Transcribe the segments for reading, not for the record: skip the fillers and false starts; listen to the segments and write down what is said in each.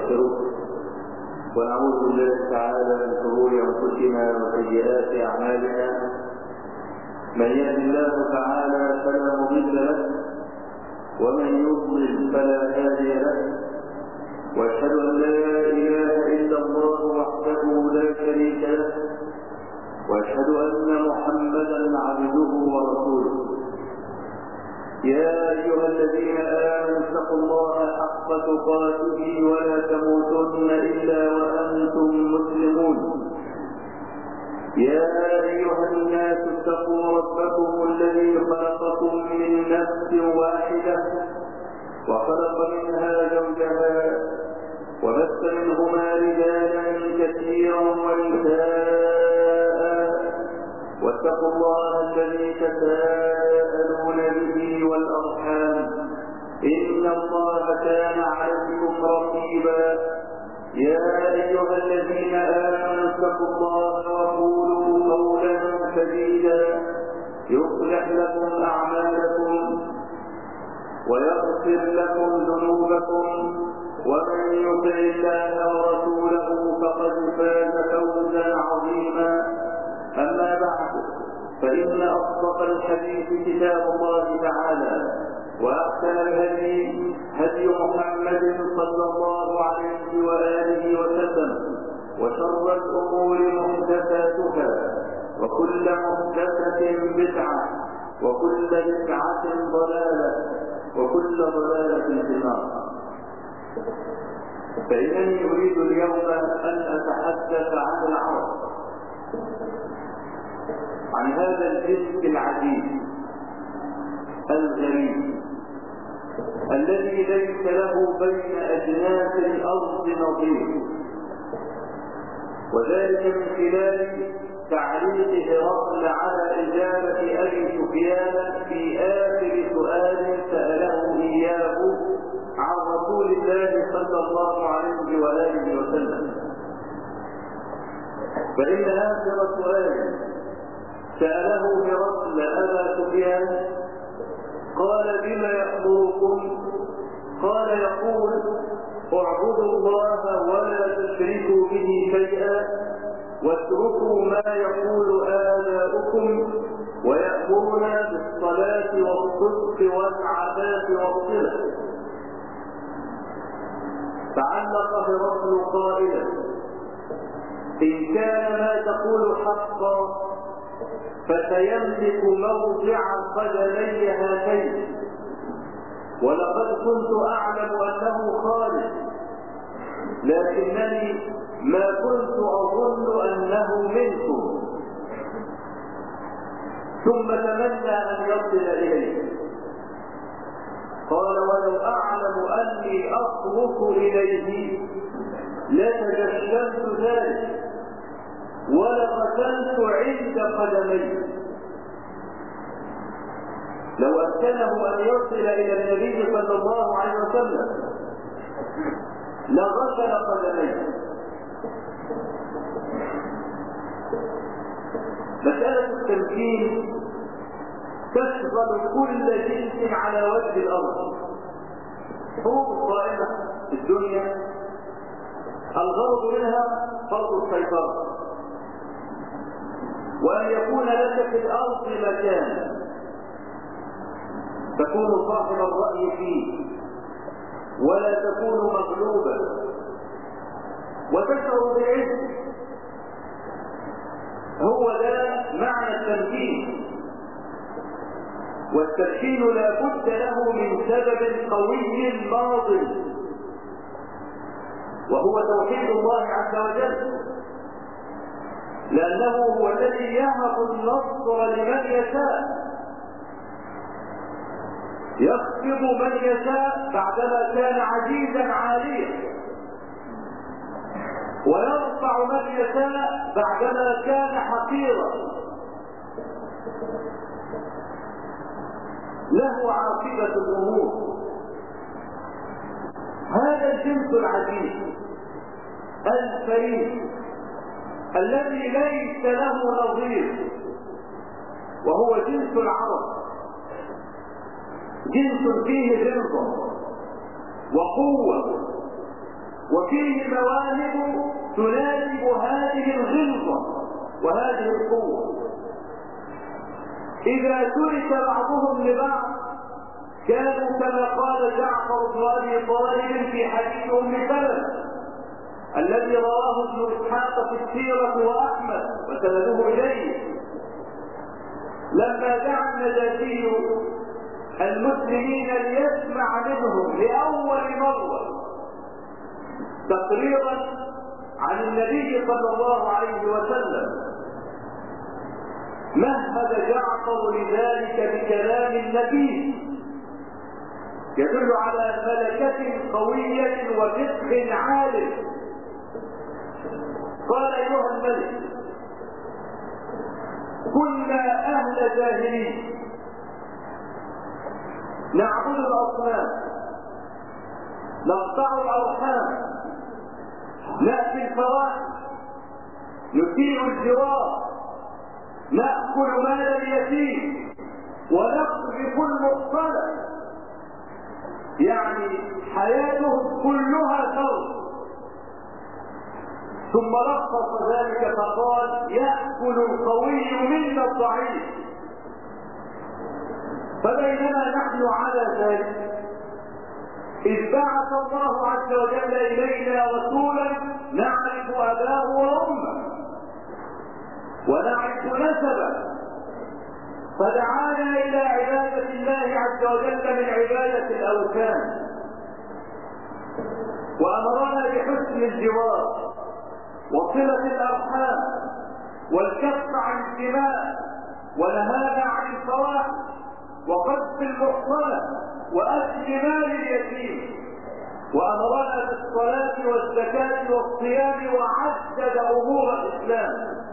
ونستغفره ونعوذ بالله تعالى من شرور انفسنا وسيئات اعمالنا. من يهد الله تعالى فلا مضل له ومن يضلل فلا هادي له، واشهد ان لا اله الا الله وحده لا شريك له، واشهد ان محمدا عبده ورسوله. يا ايها الذين امنوا اتقوا الله حق تقاته ولا تموتن الا وانتم مسلمون. يا ايها الناس اتقوا ربكم الذي خلقكم من نفس واحده وخلق منها زوجها وبث منهما رجالا كثيرا ونساء، واتقوا الله الذي تساءلون به والارحام ان الله كان عليكم رقيبا. يا ايها الذين امنوا اتقوا الله وقولوا قولا سديدا يصلح لكم اعمالكم ويغفر لكم ذنوبكم، ومن يطع الله ورسوله فقد فاز فوزا عظيما. اما بعد، فان اصدق الحديث كتاب الله تعالى، واحسن الهدي هدي محمد صلى الله عليه واله وسلم، وشر الامور محدثاتها، وكل محدثه بدعه، وكل بدعه ضلاله، وكل ضلاله في النار. فإنني أريد اليوم أن أتحدث عن العرب، عن هذا الجنس العجيب الغريب الذي ليس له بين أجناس الأرض نظير، وذلك من خلال تعليق هرقل على إجابة أبي سفيان في آخر سؤال سأله إياه عن رسول الله صلى الله عليه وآله وسلم. فإن آخر سؤال سأله هرقل أبا سفيان قال: بما يأمركم؟ قال: يقول: اعبدوا الله ولا تشركوا به شيئا، واتركوا ما يقول آباؤكم، ويأمرنا بالصلاة والصدق والعفاف والصلة. فعلق هرقل قائلا: إن كان ما تقول حقا فسيملك موضع قدمي هاتين، ولقد كنت أعلم أنه خالد، لكنني ما كنت أظن أنه منكم. ثم تمنى أن يصل إليه. قال: ولو أعلم أني أصرف إليه لتجشمت ذلك ولغسلت عند قدمي. لو أمكنه أن يصل إلى النبي صلى الله عليه وسلم لغسل قدميه. مسألة التمكين تشغل كل جنس على وجه الأرض. حقوق القائمة في الدنيا الغرض منها فرض السيطرة، وأن يكون لك في الأرض مكان تكون صاحب الرأي فيه ولا تكون مغلوبا وتشعر بالعز. هو ده معنى التمكين. والتمكين لا بد له من سبب قوي ماض، وهو توحيد الله عز وجل، لأنه هو الذي يهب النصر لمن يشاء، يخفض من يشاء بعدما كان عزيزا عاليا، ويرفع من يشاء بعدما كان حقيرا. له عاقبة الأمور. هذا الجنس العجيب الفريد الذي ليس له نظير وهو جنس العرب، جنس فيه غلظة وقوة وفيه مواهب تناسب هذه الغلظة وهذه القوة. إذا ترك بعضهم لبعض كانوا كما قال جعفر بن أبي طالب في حديث أم سلمة الذي رواه ابن إسحاق في السيرة وأحمد وسنده إليه، لما دعا النجاشي المسلمين ليسمع منهم لأول مرة تقريرا عن النبي صلى الله عليه وسلم، مهد جعفر لذلك بكلام نبيه يدل على ملكة قوية وفقه عال. قال أيها الملك كنا أهل جاهلية نعبد الأصنام، نقطع الأرحام، نأتي الفواحش، نسيء الجوار، نأكل مال اليتيم، ونقذف المختلط، يعني حياتهم كلها شر. ثم لخص ذلك فقال يأكل القوي منا الضعيف. فبينما نحن على ذلك إذ بعث الله عز وجل إلينا رسولا نعرف أباه وأمه ونعرف نسبه، فدعانا إلى عبادة الله عز وجل من عبادة الأوثان، وأمرنا بحسن الجوار وصلة الأرحام والكف عن الدماء، ونهانا عن الفواحش وقذف المحصنة وأكل مال اليتيم، وأمرنا بالصلاة والزكاة والصيام، وعدد أمور الإسلام.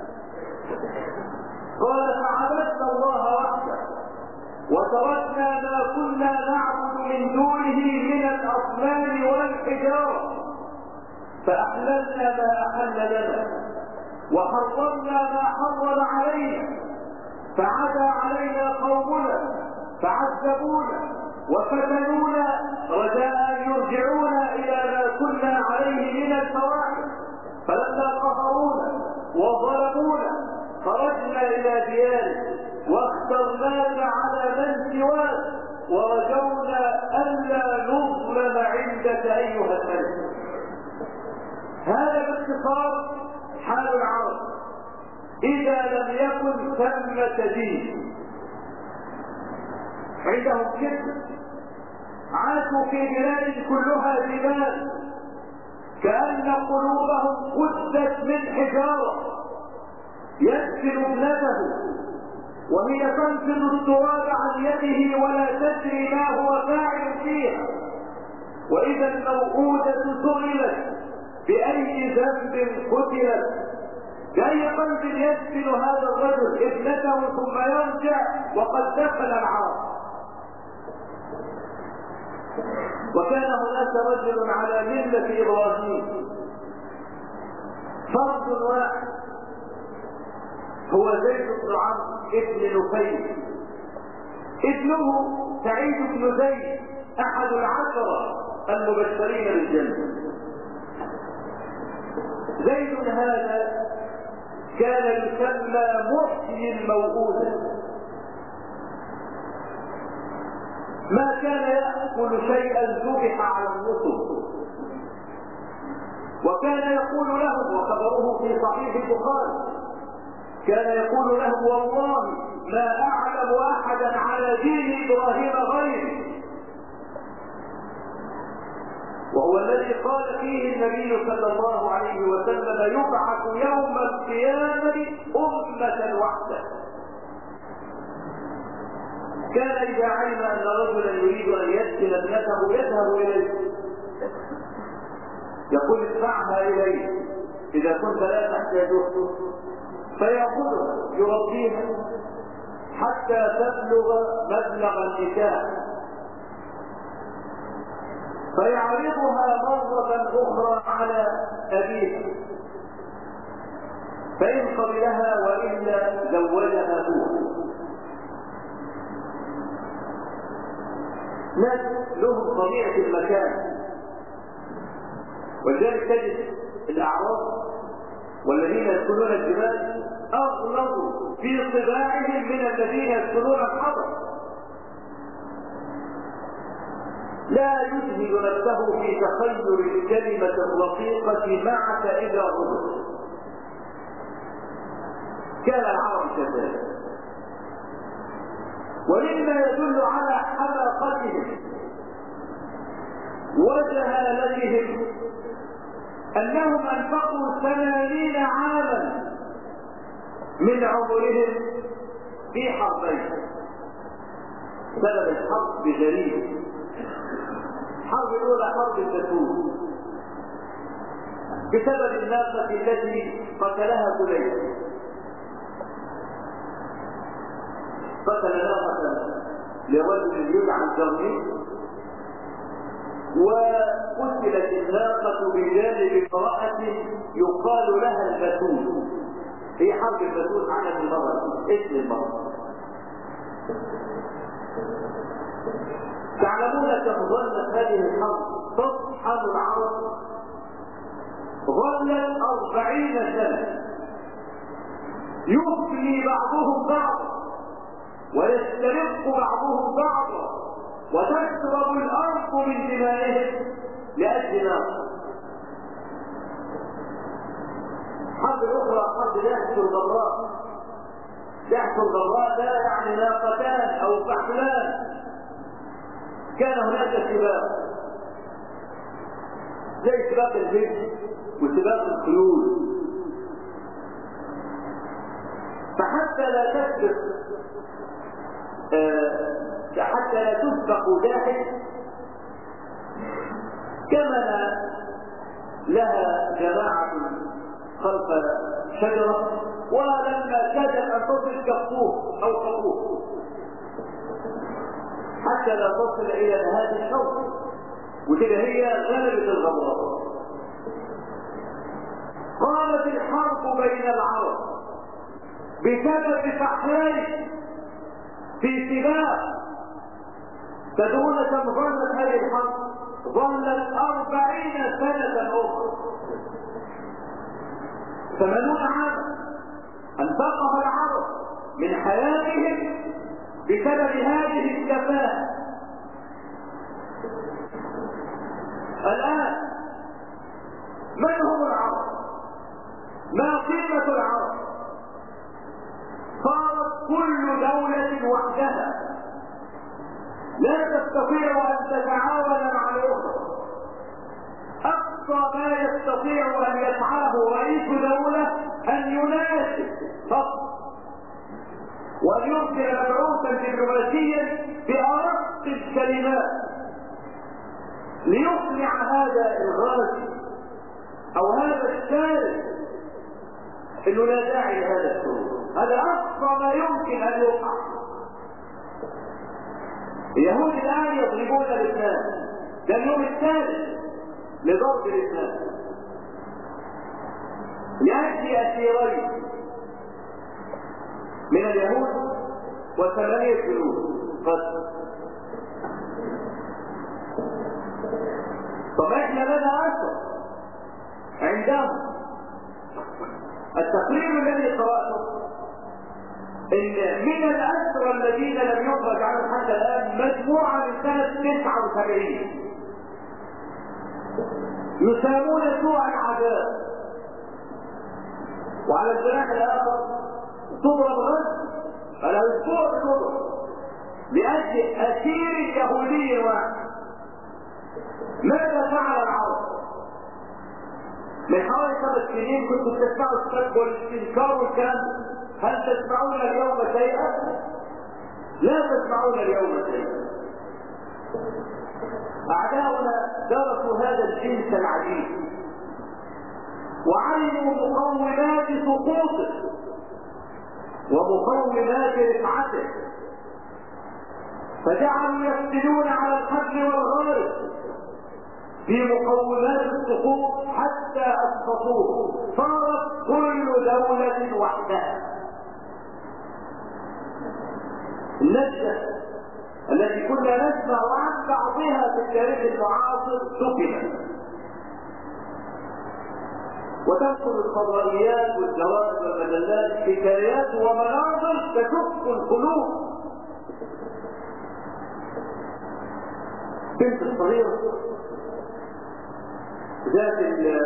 قال فعبدنا الله وحده وتركنا ما كنا نعبد من دونه من الأصنام والحجارة، فأحللنا ما أحل لنا وحرمنا ما حرم علينا، فعدا علينا قومنا فعذبونا وفتنونا رجاء أن يرجعونا إلى ما كنا عليه من الفواحش، فلما قهرونا وظلمونا خرجنا إلى ديارنا واخترناك على من سواك، ورجونا ألا نظلم عندك أيها الملك. هذا باختصار حال العرب إذا لم يكن ثمة دين. عندهم كذب، عاشوا في بلاد كلها جبال كأن قلوبهم قدت من حجارة، يدفن ابنته وهي تنفض التراب عن يده ولا تدري ما هو فاعل فيها، وإذا الموءودة سئلت بأي ذنب قتلت، بأي قلب يدفن هذا الرجل ابنته ثم يرجع وقد دخل العار. وكان هناك رجل على ملة إبراهيم فرد واحد هو زيد بن عمرو ابن نفيل، ابنه سعيد بن زيد أحد العشرة المبشرين بالجنة. زيد هذا كان يسمى محيي الموءودة، ما كان يأكل شيئا ذبح على النصب، وكان يقول له وخبره في صحيح البخاري كان يقول له والله ما أعلم أحدا على دين إبراهيم غيري، وهو الذي قال فيه النبي صلى الله عليه وسلم يبعث يوم القيامة أمة وحده. كان إذا علم أن رجلا يريد أن يدخل ابنته يذهب إليه يقول ادفعها إليه إذا كنت لا تحتاجه، فيأخذها يربيها حتى تبلغ مبلغ النكاح، فيعرضها مرة أخرى على أبيها، فإن قبلها وإلا زوجها هو. ناس لهم طبيعة المكان، ولذلك تجد الأعراب والذين يسكنون الجبال أغلظ في طباعهم من الذين يسكنون الحضر. لا يجهد نفسه في تخيل الكلمة الرقيقة معك إذا غضب. كان العرب كذلك. ومما يدل على حماقتهم وجهالتهم أنهم أنفقوا 80 عاما من عمرهم في حربين. سبب الحرب بجريمة. الحرب الأولى حرب الفتوح بسبب الناقة التي قتلها سليم. قتل ناقة لرجل يدعى الجرمي، وقتلت الناقة بجانب امرأة يقال لها الفتوح. هي حرب الفتوح على المرأة، اسم المرأة. تعلمون كم ظلت هذه الحرب تطحن العرب؟ ظلت 40 سنة يفني بعضهم بعضا ويسترق بعضهم بعضا وتشرب الأرض من دمائهم لأجل نار. الحرب الأخرى حرب دهش الضراء. دهش الضراء لا يعني ناقتان أو فحلان. كان هناك سباق زي سباق الجيش وسباق الخيول، فحتى لا تسبق حتى لا تسبق داحش كما لها جماعة خلف شجرة، ولما كادت أن تصل كفوه أو كفوه حتى لا تصل إلى هذه الشوط، وكده هي غلبة الغمرة. قامت الحرب بين العرب بسبب فحلين في سباق. تدرون كم ظلت هذه الحرب؟ ظلت 40 سنة أخرى. 80 عاما أنفقها العرب من حياتهم بسبب هذه التفاهة. الآن من هم العرب؟ ما قيمة العرب؟ صارت كل دولة وحدها لا تستطيع أن تتعاون مع الأخرى. أقصى ما يستطيع أن يفعله رئيس دولة أن يناسب فقط وأن يرسل مبعوثا دبلوماسيا بأرق الكلمات ليقنع هذا الغازي أو هذا الشارع إنه لا داعي لهذا الشغل. هذا أقصى ما يمكن أن يوقع. اليهود الآن يضربون الإسلام، ده اليوم الثالث لضرب الإسلام. يأتي أسيرين من اليهود و8 جنود قتل. طب احنا لنا أسر عندهم. التقرير الذي قرأته إن من الأسرى الذين لم يخرج عنهم حتى الآن مجموعة من سنة 79 يسامون سوء العذاب، وعلى الجناح الآخر تضرب غد فلا أسبوع تضرب لأجل أسير يهودي واحد. ماذا فعل العرب؟ من حوالي 5 سنين كنتم تسمعوا السب والاستنكار والكلام. هل تسمعون اليوم شيئا؟ لا تسمعون اليوم شيئا. أعداؤنا درسوا هذا الجنس العجيب وعلموا مقومات سقوطه ومقومات رفعته، فجعلوا يفتنون على القتل والغارب في مقومات السقوط حتى اسقطوه. صارت كل دولة وحدها. النجدة التي كنا نسمع عن بعضها في التاريخ المعاصر سكنت. وتنقل الفضائيات والجوائز والمجلات حكايات ومناظر تشق القلوب. بنت الصغيرة ذات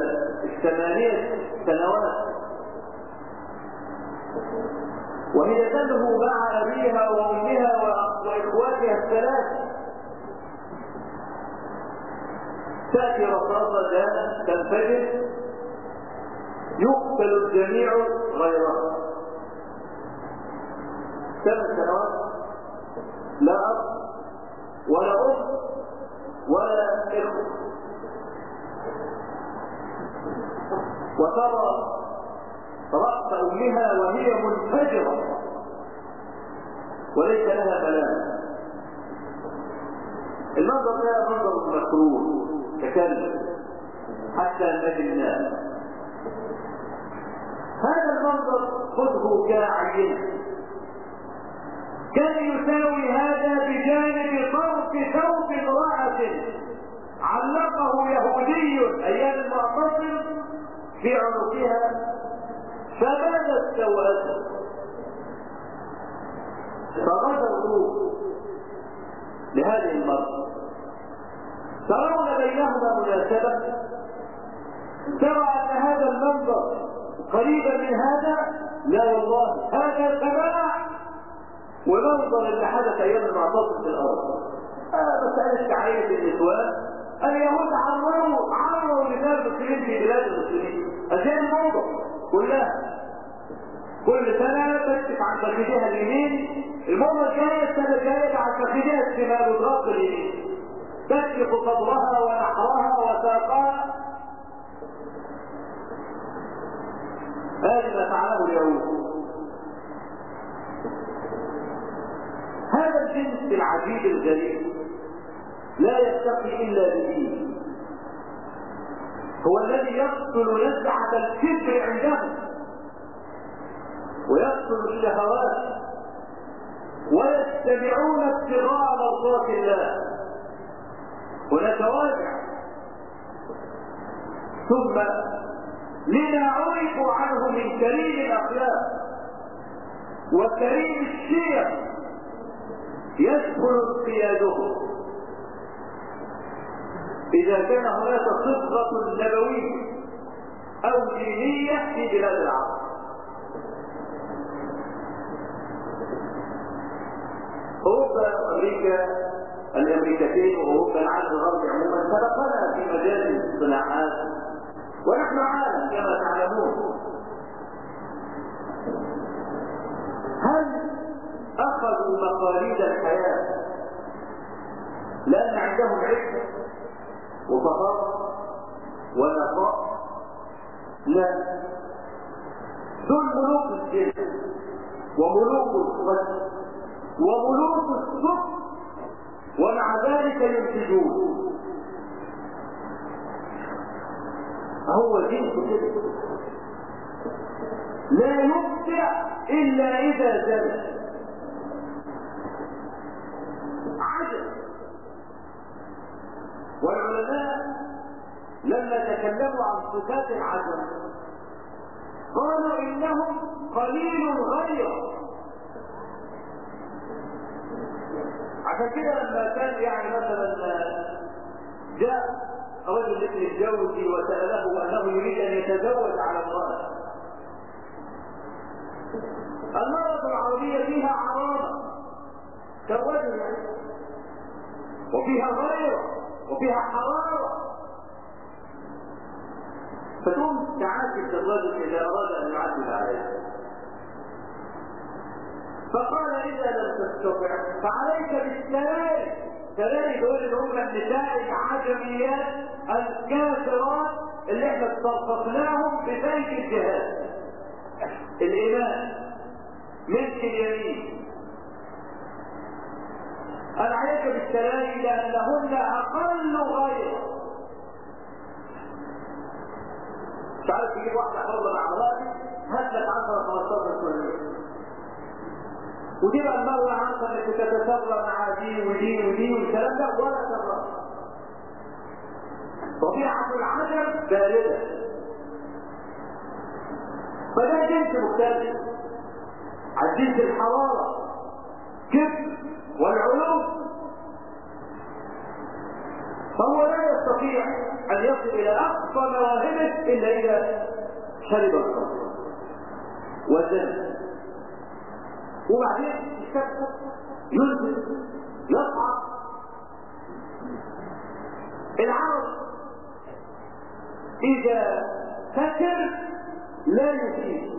8 سنوات وهي تدعو مع أبيها وأمها وإخواتها الثلاث، تأتي رصاصة جاءت تنفجر يقتل الجميع غيرها. 8 سنوات، لا أب ولا أم ولا إخوة، وترى رأس أمها وهي منفجرة وليس لها بلاء. المنظر ده منظر مكروه تكلم حتى نجد الناس. هذا المنظر خذه كعينة كان يساوي هذا بجانب طرف ثوب امرأة علقه يهودي أيام المعتصم في عنقها فبدت سوءته فغدا الروح لهذه المرأة. ترون بينهما مناسبة؟ ترى أن هذا المنظر قريبا من هذا؟ لا والله، هذا تبع ومنظر اللي حدث أيام المعتصم في الأرض. مسألة تعرية النسوان، اليهود عمروا لناس المسلمين في بلاد المسلمين، أشياء الموضة كلها كل سنة تكشف عن فخذها اليمين، المرة الجاية السنة الجاية عن فخذها الشمال وضغط اليمين، تكشف صدرها ونحرها وساقها. هذا ما فعله اليهود. هذا الجنس العجيب الغريب لا يستقي إلا بدين، هو الذي يقتل نزعة الكبر عندهم ويقتل الشهوات ويتبعون ابتغاء مرضات الله ونتواجع. ثم لما عرفوا عنه من كريم الأخلاق وكريم الشيم يدخل انقيادهم إذا كان هناك صبغة نبوية أو دينية في بلاد العرب. أوروبا وأمريكا، الأمريكتين وأوروبا العالم الغربي عموما سبقنا في مجال الصناعات ونحن عالم كما تعلمون. هل أخذوا مقاليد الحياة لأن عندهم عفة وفخر ونقاء؟ لا، دول ملوك الجنة وملوك الصدق وملوك الصدق ومع ذلك ينتجون. هو جنس كده لا يبدع إلا إذا زاد. عجب. والعلماء لما تكلموا عن صفات العجب قالوا إنهم قليل غير. عشان كده لما كان يعني مثلا جاء رجل ابن الجوزي وسأله أنه يريد أن يتزوج على امرأة، المرأة العربية فيها عرامة كالرجل وفيها غيرة وفيها حرارة، فتقوم تعاتب الرجل إذا أراد أن يعاتب عليه. فقال إذا لم تستطع فعليك بالسلام. سلام دول اللي هم النساء العجميات الكافرات اللي احنا استرققناهم ببيت الجهاد، الإيمان ملك اليمين. قال عليك بالسلام لأنهن أقل غير. مش عارف تجيب واحدة حرة مع مراتي هات لك 10-15 سنة، ودي بقى المرة عارفة انك تتسرى مع دي ودي ودي والكلام ده ولا تسرى. طبيعة العجب باردة فده جنس مختلف عن جنس الحرارة كبر والعلوم. فهو لا يستطيع أن يصل إلى أقصى مواهبه إلا إذا شرب الخمر وزن، وبعدين يستكبر ينزل يصعد. العرب إذا سكر لا يفيد،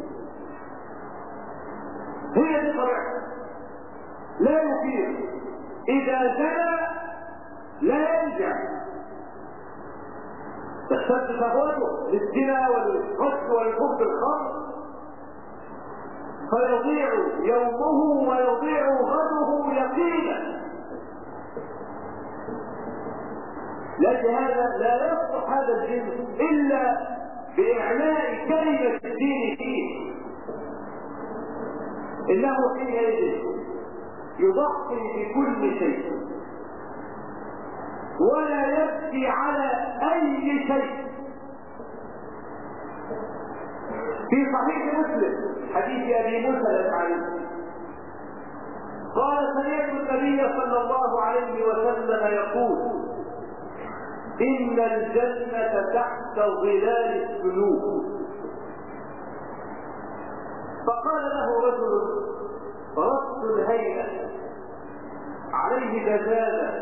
هي دي طبيعته، لا يفيد. إذا زنى لا يرجع، تشتد شهوته للزنا والقتل والحب الخمر، فيضيع يومه ويضيع غده يقينا. لكن هذا لا يصلح هذا الجنس الا باعلاء كلمه الدين فيه. انه حينئذ يضحي بكل شيء ولا يبكي على اي شيء. في صحيح مسلم حديث ابي موسى الاشعري قال سمعت النبي صلى الله عليه وسلم يقول ان الجنه تحت ظلال السلوك. فقال له رجل رأس الهيئه عليه جزاله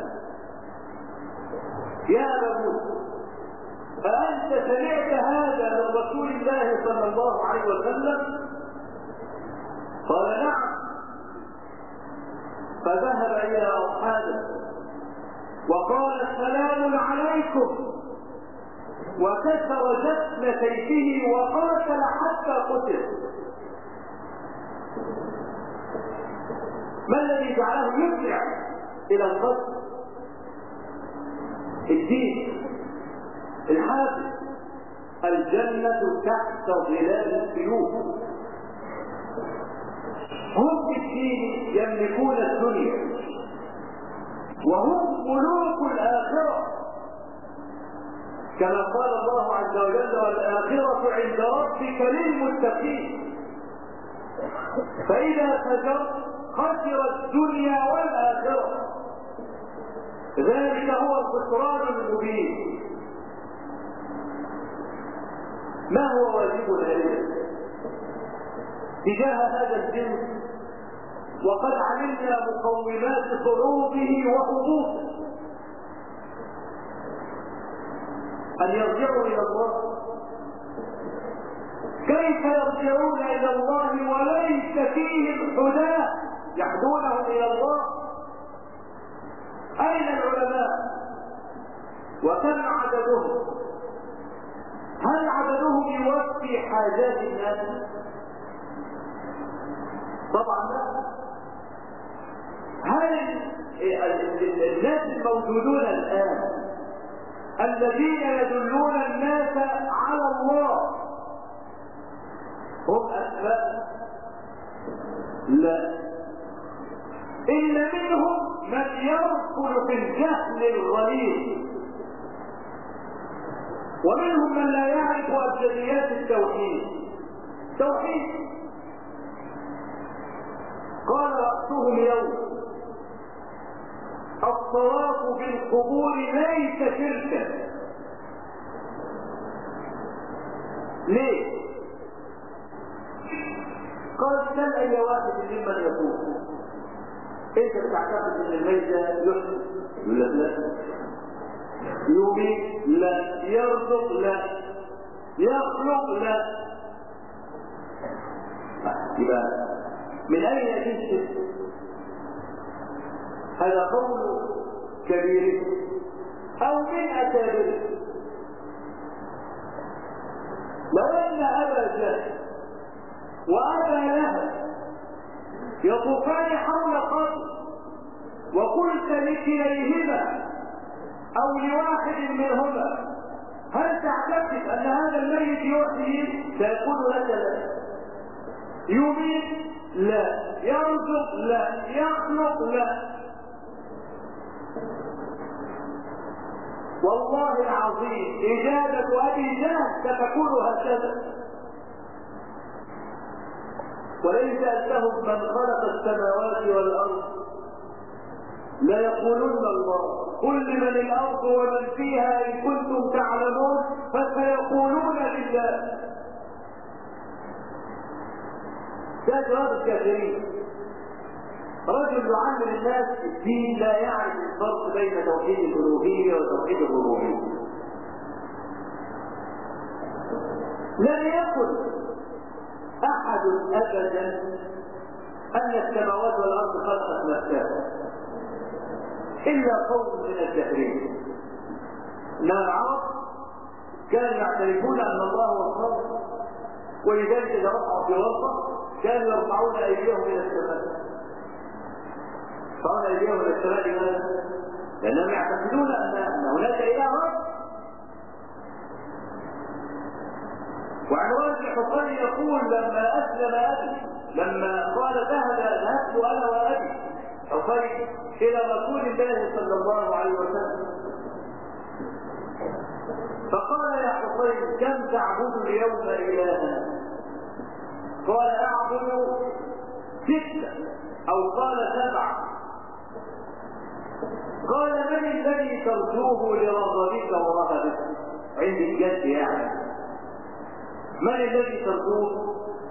يا ابا موسى أأنت سمعت هذا من رسول الله صلى الله عليه وسلم؟ قال نعم. فذهب إلى أصحابه وقال السلام عليكم، وكسر جسم سيفه وقاتل حتى قتل. ما الذي جعله يسرع إلى القتل؟ الدين الحافظ. الجنة تحت ظلال السيوف. هم في الدين يملكون الدنيا وهم ملوك الآخرة، كما قال الله عز وجل والآخرة عند ربك للمتقين. فإذا فجرت خسر الدنيا والآخرة، ذلك هو الخسران المبين. ما هو واجبنا اليوم تجاه هذا الجنس وقد علمنا مقومات صعوده وهبوطه؟ ان يرجعوا الى الله. كيف يرجعون الى الله وليس فيهم حداة يحدونهم الى الله؟ اين العلماء وكم عددهم؟ هل عددهم يوفي حاجات الناس؟ طبعا لا. هل الناس الموجودون الآن الذين يدلون الناس على الله هم أسماء؟ لا. إن منهم من يركض في الجهل الغليظ، ومنهم من لا يعرف أبجديات التوحيد. توحيد قال رأسهم يوم الطواف بالقبور ليس شركا. ليه؟ قال سل اي واحد ممن يقول انت بتعتقد ان الميتة يحسن؟ يقول لك لا. يميت؟ لا. يرزق؟ لا. يخلق؟ لا. يبقى من اين يأتي؟ هذا قول كبير او من اكابر. لو ان ابا جهل وابا لهب يطوفان حول قبر وقلت لكليهما او لواحد منهما هل تعتقد ان هذا الميت يحيي؟ سيقول لك لا. يميت؟ لا. يرزق؟ لا. يخلق؟ لا. والله العظيم إجابة أبي جهل ستكون هكذا. ولئن سألتهم من خلق السماوات والأرض ليقولن الله قل لمن الأرض ومن فيها إن كنتم تعلمون فسيقولون لله. ده جواب الكافرين. رجل يعلم الناس الدين لا يعرف الفرق بين توحيد الألوهية وتوحيد الربوبية. لم يقل أحد أبدا أن السماوات والأرض خلقت نفسها إلا قوم من الجاهلين. لا العرب كانوا يعترفون أن الله هو الخالق، ولذلك إذا رفعوا في وسط كانوا يرفعون أيديهم إلى السماء. يرفعون أيديهم إلى السماء لماذا؟ لأنهم يعتقدون أن هناك إله رب. وعن رجل الحصري يقول لما أسلم أبي، لما قال ذهبت أنا وأبي حصري إلى رسول الله صلى الله عليه وسلم، فقال يا حصري كم تعبد اليوم إلها؟ قال أعبد 6 أو قال 7. قال من الذي ترجوه لرغبك ورهبك؟ عند الجد يعني من الذي ترجوه؟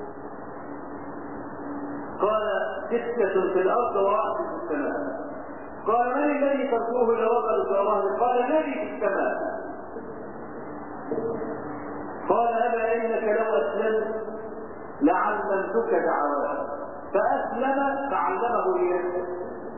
قال 6 في الأرض و1 في السماء. قال من الذي ترجوه لرغبك ورهبك؟ قال الذي في السماء. قال أبا إنك لو أسلمت لعلمتك دعوات. فأسلم فعلمه إياه.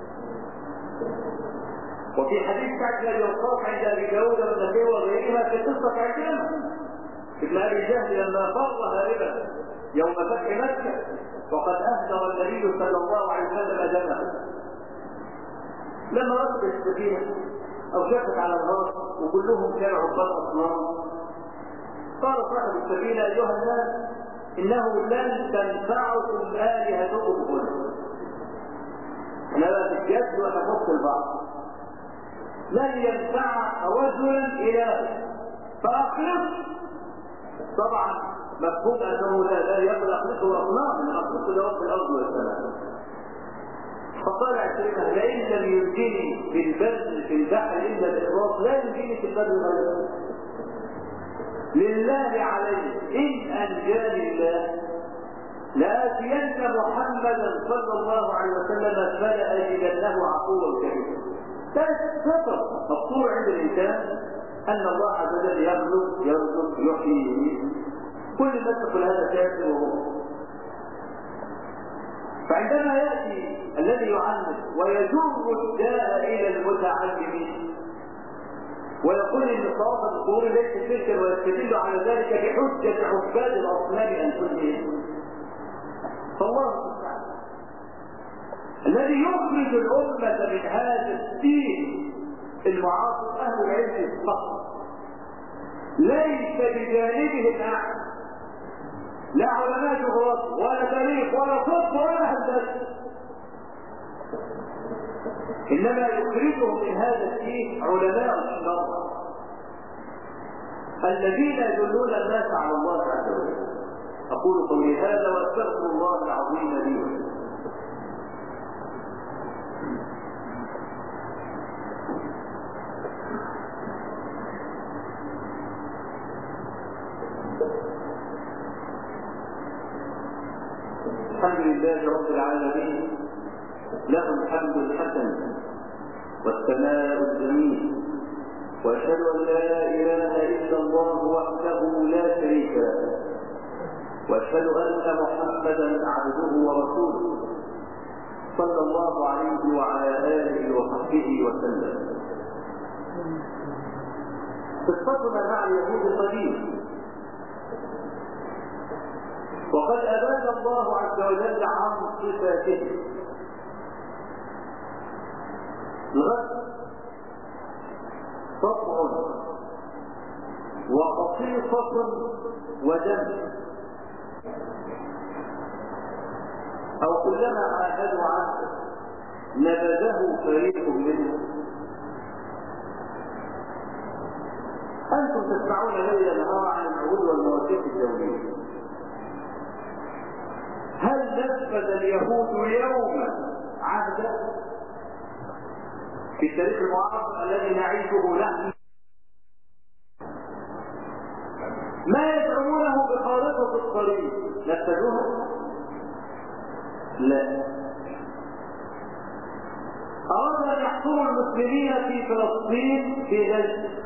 وفي حديث سعد بن وقاص عند أبي داود والنسائي وغيرهما في قصة عكرمة ابن أبي جهل لما فر هاربا يوم فتح مكة وقد أهدر النبي صلى الله عليه وسلم دمه. لما ركب السفينة أو شافت على الراس وكلهم كانوا عباد أصنام، قال صاحب السفينة أيها الناس إنه لن تنفعكم آلهتكم هنا. احنا بقى في الجد وتفصل البعض. لن ينفع رجلا إله فأخلص. طبعا مفهوم أنه لا يقل أخلصه أصنام، من أخلصه لوقت الأرض والسماء. فقال عكرمة لئن لم ينجني في البحر إلا الإخلاص لا ينجني في البر غيره. لله علي إن أنجاني الله لآتين محمدا صلى الله عليه وسلم فلأجدنه عقوبا كريما. ثالث سطر مقصور عند الإنسان أن الله عز وجل يخلق يرزق يحيي. كل الناس تقول هذا كافر وهو. فعندما يأتي الذي يعلم ويجر الداء إلى المتعلمين ويقول ان الصواب الظهور ليس شركا ويستدل على ذلك بحجة عباد الأصنام أنفسهم، فالله سبحانه الذي يخرج الأمة من هذا الدين المعاصر أهل العلم فقط، ليس بجانبهم أحد، لا علماء جغرافيا ولا تاريخ ولا طب ولا هندسة، إنما يخرجهم من هذا الدين علماء الشرع الذين يدلون الناس على الله عز وجل. أقول قولي هذا واستغفر الله العظيم لي ولكم. الحمد لله رب العالمين، له الحمد الحسن والثناء الجميل، واشهد ان لا اله الا الله وحده لا شريك له، واشهد ان محمدا عبده ورسوله صلى الله عليه وعلى اله وصحبه وسلم. قصتنا مع اليهود قديم، وقد ابان الله عز وجل عن صفاته. الغد سطع وقصيصة ودم، أو كلما عاهدوا عنه نبذه فريق منه. أنتم تسمعون ليل نهار عن العهود والمواثيق الدولية، هل نفذ اليهود يوما عهدا في التاريخ المعاصر الذي نعيشه نحن ما يدعونه بخارطة الطريق نفذوها؟ لا. أراد أن يحصروا المسلمين في فلسطين في غزة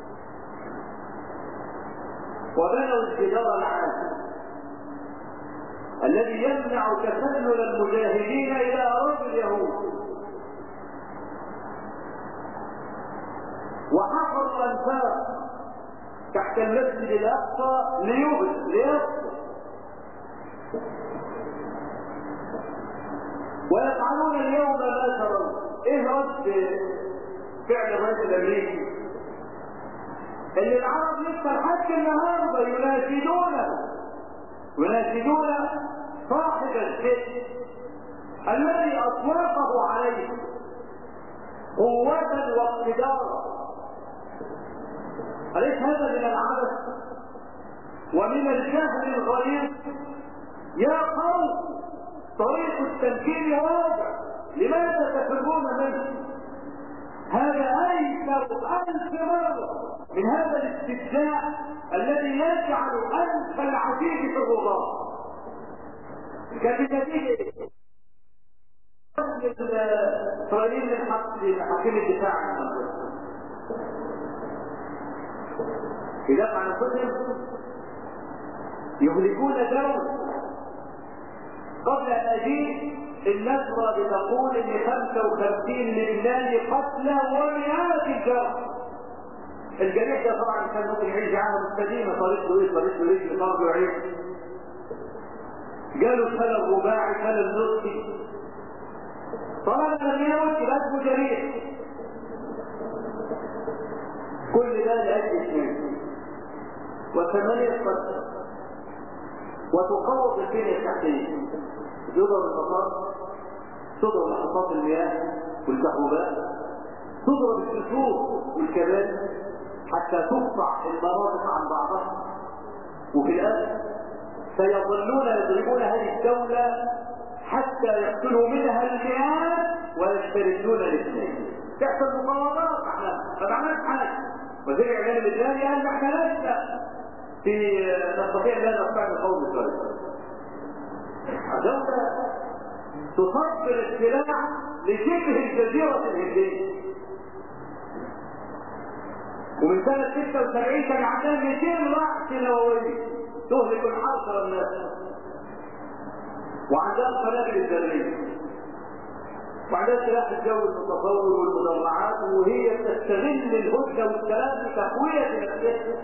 وبنوا الجدار العالي الذي يمنع تسلل المجاهدين إلى أراضي اليهود، وحفروا الأنفاق تحت المسجد الأقصى ليصل، ويفعلون اليوم ما ترون. ايه رد فعل الرئيس الامريكي اللي العرب لسه لحد النهارده يناشدون صاحب الشيء الذي اطلقه عليه قوة واقتدارا؟ أليس هذا من العبث ومن الجهل الغليظ؟ يا قوم طريق التمكين واضح، لماذا تفرون منه؟ هذا أيسر 1000 مرة من هذا الاستبداع الذي يجعل أنف العزيز في الرضا. كبنتيجة إسرائيل من حكيم الدفاع عن المنطقة يدافع عن كلهم، يهلكون دولة. قبل أن أجيب النشرة بتقول إن 55 لبناني قتلى ومئات الجرح. الجريح ده طبعا كان ممكن يعيش عالم مستديمة، طريق له رجل طرق له عين، جاله خلل رباعي خلل نصفي، طبعا لم يموت يبقى اسمه جريح. كل ده لأجل اثنين وثمانية قتل، وتقوض البنية التحتية، يضرب المطار، تضرب محطات المياه والكهرباء، تضرب السور والكباري حتى تقطع المناطق عن بعضها، وفي الآخر سيظلون يضربون هذه الدولة حتى يقتلوا منها المئات ويستردون الاثنين. تحصل مفاوضات، احنا ما عملناش حاجه. وزير الاعلام اللبناني قال احنا لسه نستطيع ان نستعمل قوم اسرائيل. دولة تصدر السلاح لشبه الجزيرة الهندية، ومن سنة 76 كان عندها 200 رأس نووية تهلك الحرب والناس، وعندها القنابل الذرية، وعندها سلاح الجو المتطور والمدرعات، وهي تستغل الهدنة والسلام لتقوية نفسها.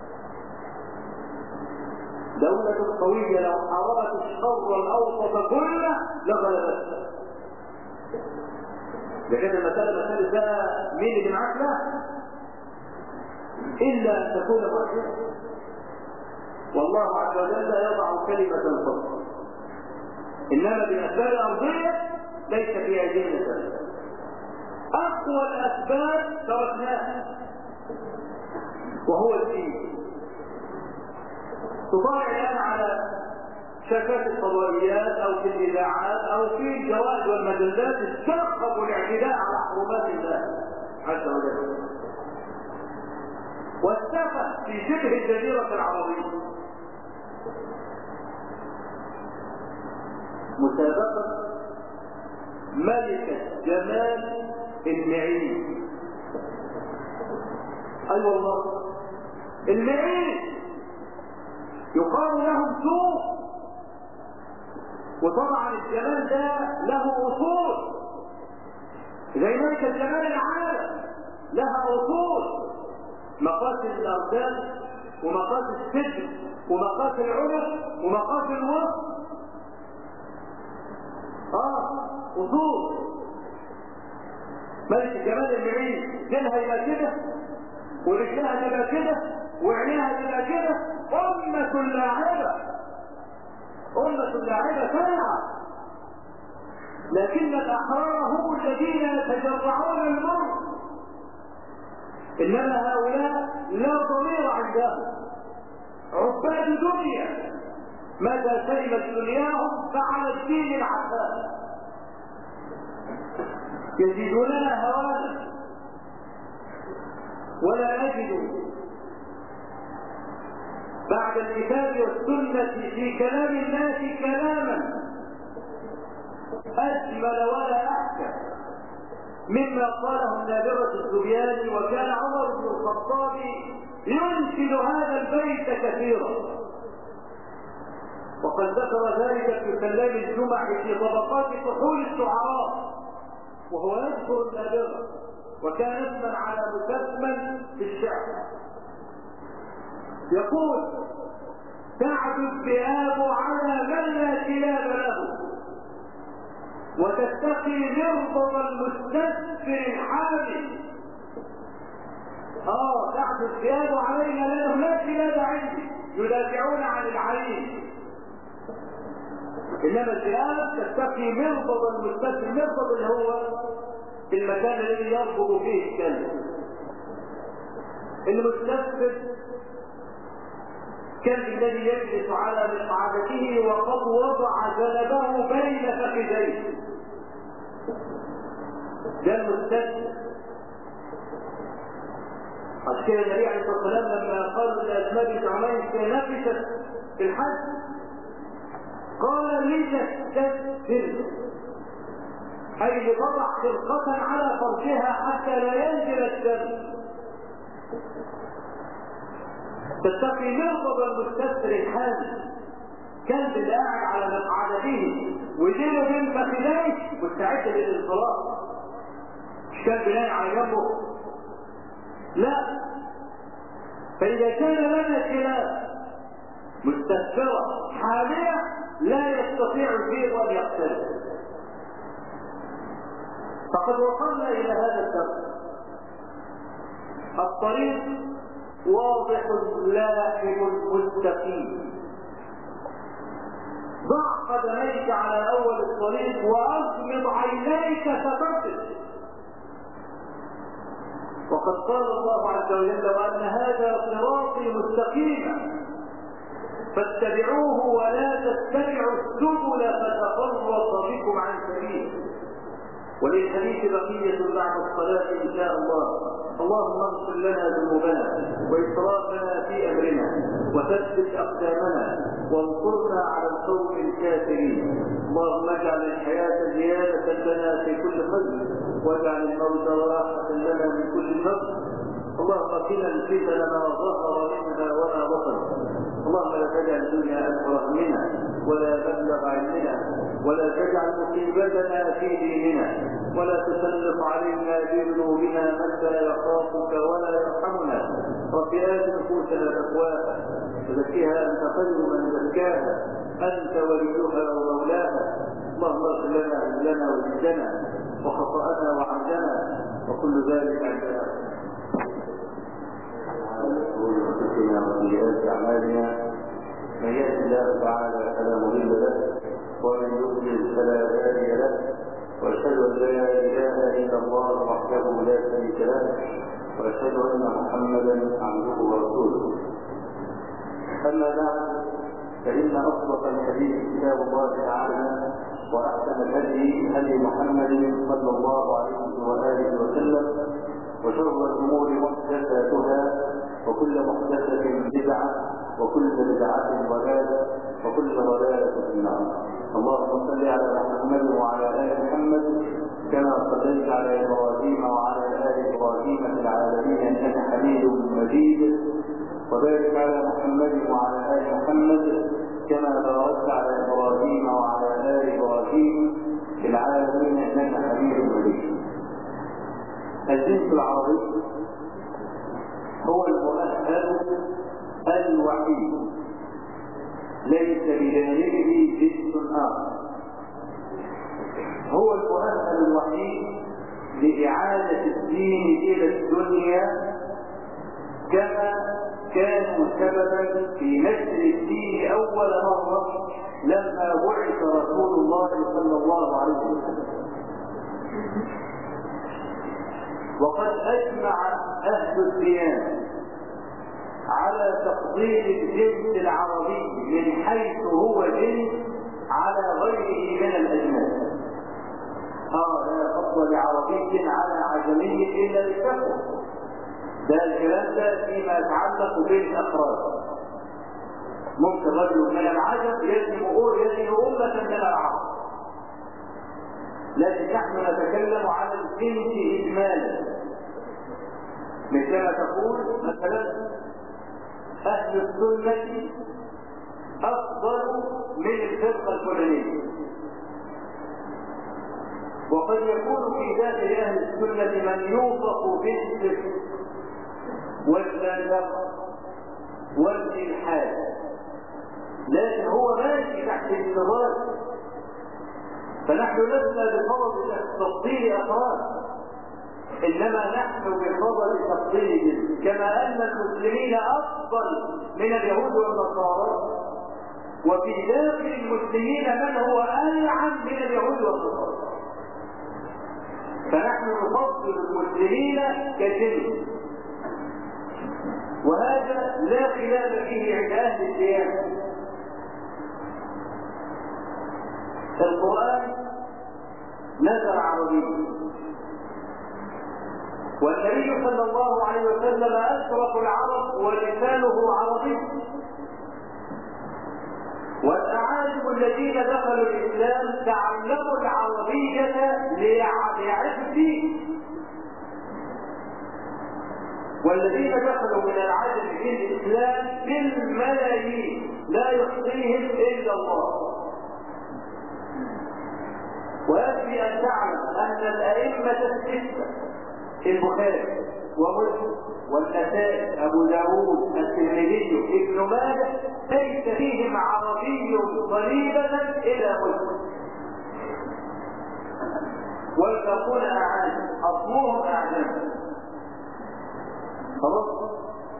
دولة قوية لو حاربت الشر الأوسط كله لغلبتها. لكن المسألة ده مين اللي معاك؟ لا، إلا أن تكون معجزة. والله عز وجل يضع كلمة الفضل، إنما بالأسباب الأرضية ليس في أيدينا ذلك. أقوى الأسباب تركناها وهو الدين. تطالع الآن على شاشات الفضائيات أو في الإذاعات أو في الجوائز والمجلات استرخبوا الاعتداء على حرمات الله عز وجل، والسفه في شبه الجزيرة العربية. مسابقة ملكة جمال المعين. أي والله المعين يقال لهم سوق، وطبعا الجمال ده له أصول زي ملكة جمال العالم لها أصول، مقاس الأرجال ومقاس السجن ومقاس العنق ومقاس الوسط. أصول ملكة جمال المعين دينها يبقى كده، ورجلها تبقى كده، وعينها تبقى كده. أمة لاعبة، أمة لاعبة ساعة، لكن الأحرار هم الذين يتجرعون الموت. إنما هؤلاء لا ضمير عندهم، عباد دنيا متى سلمت دنياهم فعلى الدين العفاف، يزيدوننا هوانا ولا نجد بعد الكتاب والسنة في كلام الناس كلاما أجمل ولا أحكم مما قاله النابغة الزبياني. وكان عمر بن الخطاب ينشد هذا البيت كثيرا، وقد ذكر ذلك في سلام الجمع في طبقات فحول الشعراء، وهو يذكر النابغة وكان اسما على مسمى في الشعر. يقول: تعدو الذئاب على من لا كلاب له، وتتقي مرضى المستكبر الحامل. تعدو الذئاب علينا لانهم لا كلاب عندي يدافعون عن العليم، انما الذئاب تتقي مرضى المستكبر. المرضى اللي هو المكان الذي يربط فيه الكلب. المستكبر كان الذي يجلس على مقعدته وقد وضع ذنبه بين فخذيه، ده المستكبر. عشان كده النبي عليه الصلاه والسلام لما قال لاسماء بنت عميس نفست في الحج قال: لتستكبر، اي لتضع خرقه على فرجها حتى لا ينزل الدم. تتقي مرضى المستكبر الحامل، كلب اللي قاعد على مقعدته ويديله بين فخذيه مستعد للانطلاق، مش كلب نايم على جنبه، لا. فإذا كان لنا كلاب مستكبرة حامية لا يستطيع الذئب أن يقتله. فقد وصلنا إلى هذا الدرس. الطريق واضح لاحم مستقيم. ضع قدميك على أول الطريق وأغمض عينيك فتصل. وقد قال الله عز وجل: وأن هذا صراطي مستقيما فاتبعوه ولا تتبعوا السبل فتفرق بكم عن سبيله. وللحديث بقية بعد الصلاة إن شاء الله. اللهم اغفر لنا ذنوبنا وإسرافنا في أمرنا وثبت أقدامنا وانصرنا على القوم الكافرين. اللهم اجعل الحياة زيادة لنا في كل خير واجعل الموت راحة لنا من كل شر. اللهم قنا الفتن ما ظهر منها وما بطن. اللهم لا تجعل الدنيا أكبر همنا ولا مبلغ علمنا ولا تجعل مصيبتنا في ديننا ولا تسلط علينا بذنوبنا من لا يخافك ولا يرحمنا. رب آت نفوسنا تقواها وزكها أنت خير من زكاها أنت وليها ومولاها. اللهم اغفر لنا وجدنا وخطأنا وعمدنا وكل ذلك عندنا. وسيئات أعمالنا، من يهد الله تعالى فلا مضل له ومن يضلل فلا هادي له، واشهد ان لا اله الا الله وحده لا شريك له، واشهد ان محمدا عبده ورسوله. اما بعد، فان اصدق الحديث كتاب الله تعالى، واحسن الهدي هدي محمد صلى الله عليه واله وسلم، وشر الامور محدثاتها وكل محدثة بدعة وكل بدعة ضلالة وكل ضلالة في النار. اللهم صل على محمد وعلى آل محمد كما صليت على إبراهيم وعلى آل إبراهيم في العالمين إنك حميد مجيد، وبارك على محمد وعلى آل محمد كما باركت على إبراهيم وعلى آل إبراهيم في العالمين إنك حميد مجيد. الجنس العربي هو المؤهل الوحيد، ليس بجانبه جنس آخر. هو المؤهل الوحيد لإعادة الدين إلى الدنيا، كما كانوا سببا في نشر الدين أول مرة لما بعث رسول الله صلى الله عليه وسلم. وقد أجمع أهل الديانة على تفضيل الجنس العربي من حيث هو جنس على غيره من الأجناس. لا فضل لعربي على عجمي إلا بالتقوى. ده الكلام ده فيما يتعلق بالأخراج. ممكن رجل من العجم يجب أمة من العرب، لكن نحن نتكلم على الجنس إجمالا. مثل تقول مثلا أهل السنة أفضل من الفرقة الفلانية، وقد يكون في داخل أهل السنة من يوصف بالشرك والزندقة والإلحاد، لكن هو ماشي تحت الانتظار. فنحن لسنا بفضل تفضيل أفراد، إنما نحن بفضل تفضيل جنس، كما أن المسلمين أفضل من اليهود والنصارى، وفي داخل المسلمين من هو ألعن من اليهود والنصارى. فنحن نفضل المسلمين كجنس، وهذا لا خلاف فيه عند أهل الديانة. القرآن نزل عربيا، والنبي صلى الله عليه وسلم أشرف العرب ولسانه عربي، والأعاجم الذين دخلوا الإسلام تعلموا العربية ليعرفوا الدين، والذين دخلوا من العجم في الإسلام بالملايين لا يحصيهم إلا الله. ويكفي أن تعلم أن الأئمة الستة البخاري ومسلم والنسائي أبو داود الترمذي ابن ماجه ليس فيهم عربي صليبة إلا مسلم، والباقون أعاجم أصلهم أعجم. خلاص؟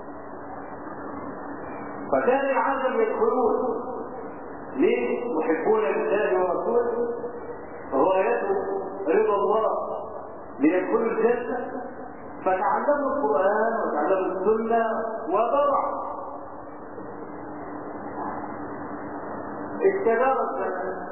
فكان العجم يدخلون ليه؟ محبون لله ورسوله، غايته رضا الله، ليدخلوا الجنة، فتعلموا القرآن وتعلموا السنة وضرعوا. استدار الزمن.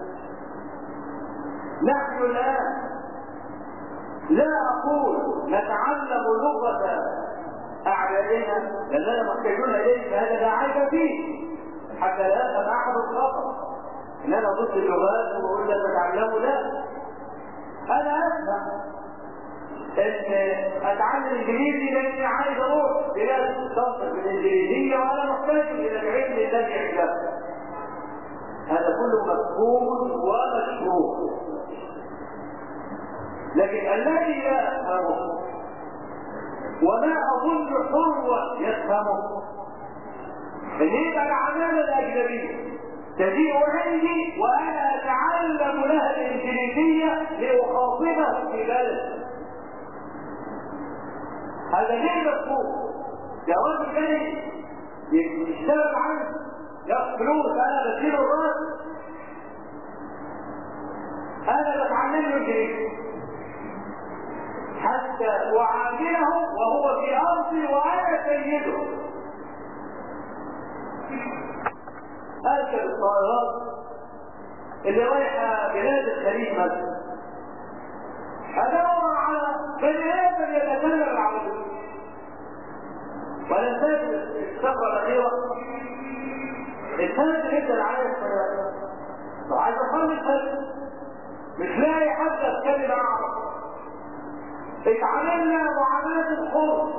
نحن الآن لا أقول نتعلم لغة أعدائنا لأننا محتاجون إليه، فهذا لا عيب فيه حتى لا يفهم أحد الخطأ إن أنا ضد اللغات وأقول لا تتعلموا. لا، أنا أفهم ان اتعلم انجليزي لاني عايز اروح بلاد تنطق بالانجليزيه وانا محتاج الى العلم الذي يعجبني. هذا كله مفهوم ومشروع، لكن الذي لا افهمه وما اظن حر يفهمه ان يبقى العماله الاجنبيه تجيء عندي وانا اتعلم لها الانجليزيه لاخاطبها في بلد. هذا غير مفهوم. يا راجل جاي يشتغل عنه ياخذ فلوس، انا بديله الراس، انا بتعلم له انجليزي حتى اعامله وهو في ارضي وانا سيده. اركب الطائرات اللي رايحه بلاد الخليج مثلا، ادور على بني ادم يتكلم العربيه. وانا فاكر الثقه الاخيره السنه اللي جدا عايز عايز اخلص هذا مش لاقي حد اتكلم عربي. اتعاملنا معاملات الخرص.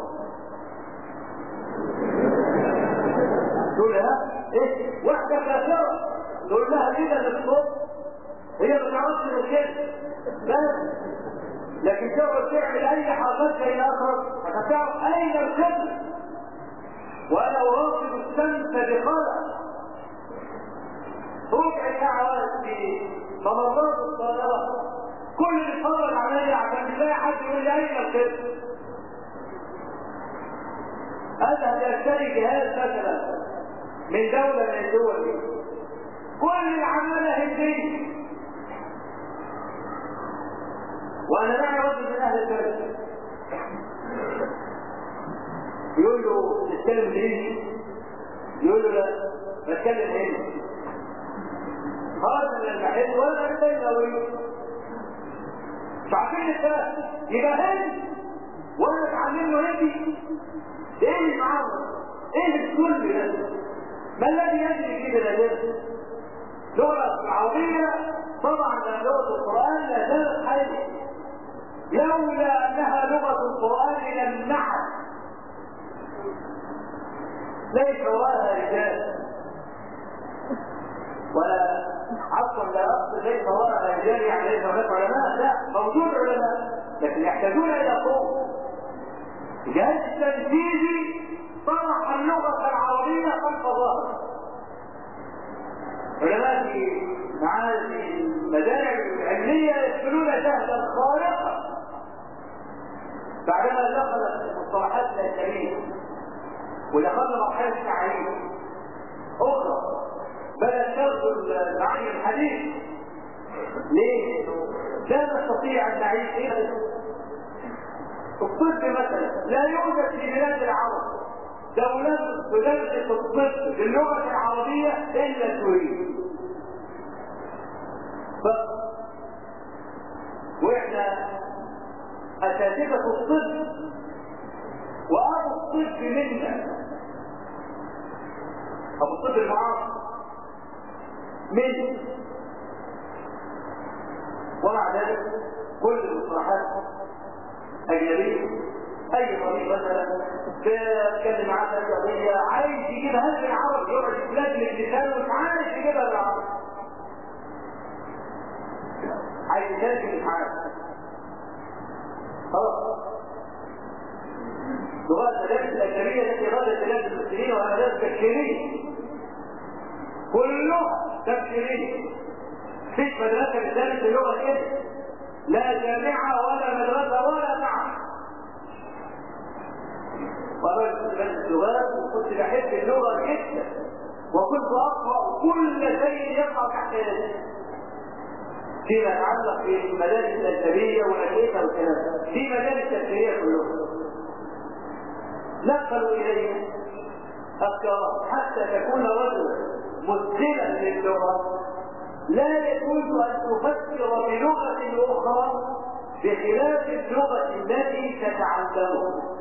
تقول لها ايه؟ واحده كافره تقول لها كده للصوت، هي ما تعرفش الكلمه بس، لكن تقعد تعمل اي حركات بين اخر هتعرف اين القبله. وانا اراقب الشمس بقلق ربع ساعه في ممرات الطائره، كل اللي اتفرج عليا عشان تلاقي حد يقول لي اين القبله. اذهب اشتري جهاز مثلا من دوله من الدول دي، كل العماله هنديه، وانا معي رجل من اهل البلد يقول له تتكلم انجليزي؟ يقول له لا. بتكلم هنا خرج من المحل ولا بتكلم قوي فعارفين الثلاث يبقى هند ولا تعلم له هندي ايه المعارض ايه الكل ده ما الذي يجري في بلادنا لغه العربيه طبعا لغه القران لا زالت حيه لولا انها لغه القران لمنعت ليس وراءها رجال ولا عفوا لا اقصد ليس وراءها رجال يعني ليس هناك علماء لا موجود علماء لكن يحتاجون الى قوه الجهاز التنفيذي طرح اللغه العربيه خلف ظهره علماء في معاهد المدارس العلميه يدخلون جهلا خارقا بعدما دخلت المصطلحات الاسلاميه ودخلنا مرحله تعريف اخرى بدات تدخل معاني الحديث ليه؟ لا نستطيع ان نعيش ايه؟ الطب مثلا لا يوجد في بلاد العرب دولة تدرس الطب باللغة العربية إلا سوريا وإحنا أساتذة الطب وأبو الطب منا أبو الطب المعاصر من ومع ذلك كل المصطلحات أجنبية أي طبيب مثلا بتكلم عنها قضية عايز يجيبها بالعربي يقعد يتلجم اللسان ومش عايز يجيبها بالعربي عايز يتلجم مش عارف خلاص لغات المدارس الأجنبية التي غادت بلاد المسلمين ومدارس تبشيرية كلها تبشيرية مفيش مدرسة بتدرس اللغة كده لا جامعة ولا مدرسة ولا معهد وأنا بدرس اللغات وكنت بحب اللغة جدا وكنت أقرأ كل شيء يقع تحت يدي فيما يتعلق بالمدارس الأجنبية والأجهزة والكلام في مدارس تبشيرية كلها نقلوا إلينا أفكار حتى تكون رجلا متقنا للغة لا يجوز أن تفكر بلغة أخرى بخلاف اللغة التي تتعلمها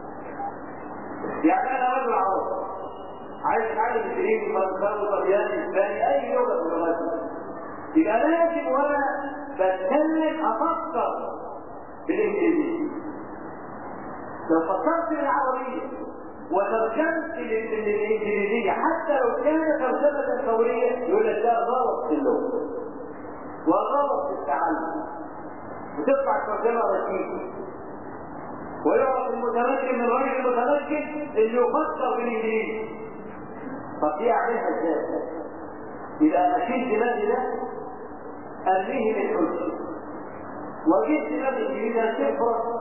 يعني أنا رجل عربي عايز أتعلم إنجليزي فرنساوي طلياني إسباني أي لغة من اللغات يبقى لازم وأنا بتكلم أفكر بالإنجليزي لو فكرت بالعربية وترجمت للإنجليزية حتى لو كانت ترجمة فورية يقول لك ده غلط في اللغة وغلط في التعلم وتطلع ترجمة رشيدة ويعرف المتمكن من الراجل المتمكن اللي يفكر بالإنجليزي طب دي أعملها إزاي؟ إذا أشيل دماغي ده أرميه من حلسي وجيت دماغ الإنجليزي هتفرق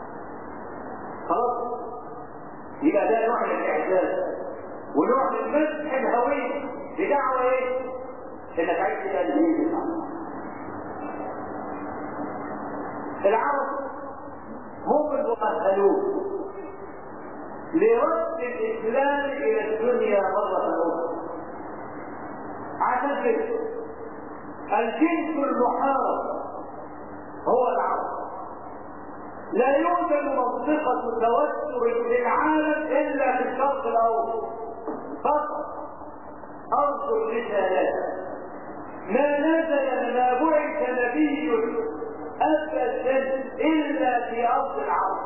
خلاص يبقى ده نوع من الاعزاز ونوع من مسح الهويه بدعوه ايه؟ انك عايز تبقى انجليزي العرب هم المؤهلون لرد الاسلام الى الدنيا مره اخرى عشان كده الجنس المحارب هو العرب لا يوجد منطقة توتر في العالم إلا في الشرق الأوسط فقط أرض الرسالات ما نزل ما بعث نبي أبدا إلا في أرض العرب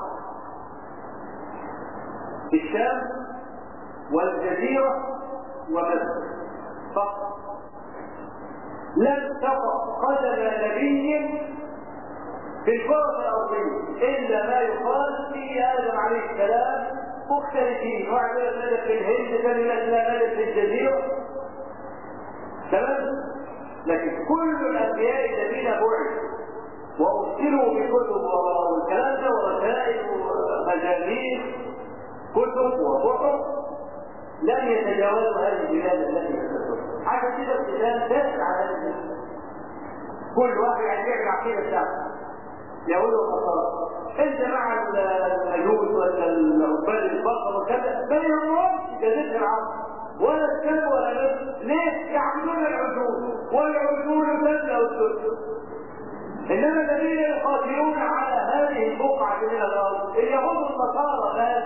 الشام والجزيرة ومصر فقط لم تقع قدم نبي في الكرة الأرضية إلا ما يقال في آدم عليه السلام مختلفين واحد مدد في الهند ثاني مدد في الجزيرة تمام لكن كل الأنبياء الذين بعثوا وأرسلوا بكتب والكلام ده ورسائل ومجالين كتب وصحف لم يتجاوزوا هذه البلاد التي يتسلسلها حاجة كده ابتداء دافع على هذه كل واحد يعمل العقيدة بتاعته يقولوا الخطر انت مع المجوس ولا العباد البقر وكذا ما يهمهمش جزيره العرب ولا كان ولا نصف. ليه؟ يعبدون العجول، والعجول تبدا السجن. انما الذين يقاتلون على هذه البقعه من الارض اليهود والنصارى بس.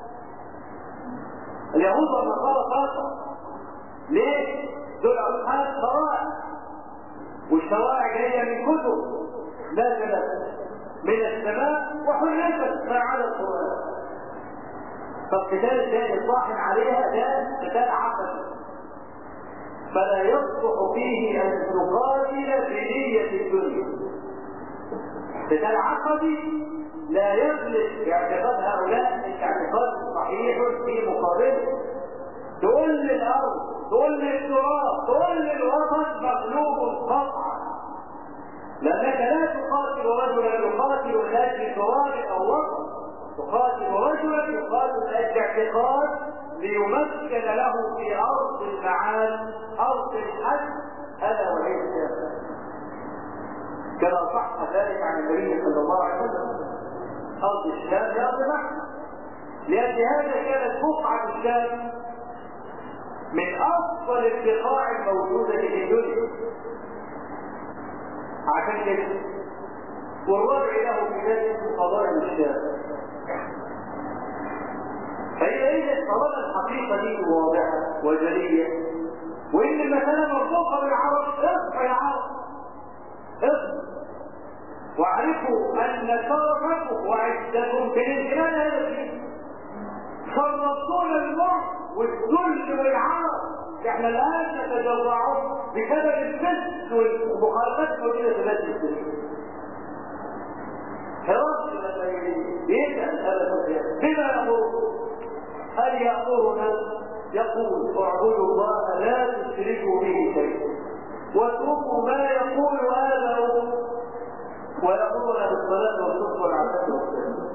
اليهود والنصارى فقط. ليه؟ دول اصحاب شرائع، والشرائع جايه من كتب نزلت من السماء وحرفت ما على القران. فالقتال الثاني الطاحن عليها ده قتال عقدي، فلا يصلح فيه ان تقاتل بنيه الدنيا. قتال عقدي لا يخلص اعتقاد هؤلاء الاعتقاد صحيح في مقابله. تقول للارض، تقول للتراب، تقول للوطن مغلوب قطعا، لانك لا تقاتل رجلا يقاتل لاجل تراب او وطن، تقاتل رجلا يقاتل لاجل اعتقاد ليمكن له في ارض المعاد، ارض الحج، الا وهي الشام. كما صح ذلك عن النبي صلى الله عليه وسلم. ارض الشام هي ارض مكه، لان هذا كانت بقعه الشام من افضل البقاع الموجوده في الدنيا. عشان كده والرجع له بذلك قضايا الشام. فإذا طالما الحقيقة دي واضحة وجلية، وإن المسألة مربوطة بالعرب، اصحوا يا عرب، اصحوا واعرفوا أن شرفكم وعزكم في الانتماء هذا الشيء. فرطونا المر والذل والعرب. احنا الآن نتجرعون بسبب الفسق والمخالفات الموجودة في بلاد المسلمين. هرقل لما يسأل هذا بما يأمر؟ هل يأمرنا؟ يقول اعبدوا الله لا تشركوا به شيئا واتركوا ما يقول آباؤكم، ويأمرنا بالصلاة والصدق والعفاف والسلام.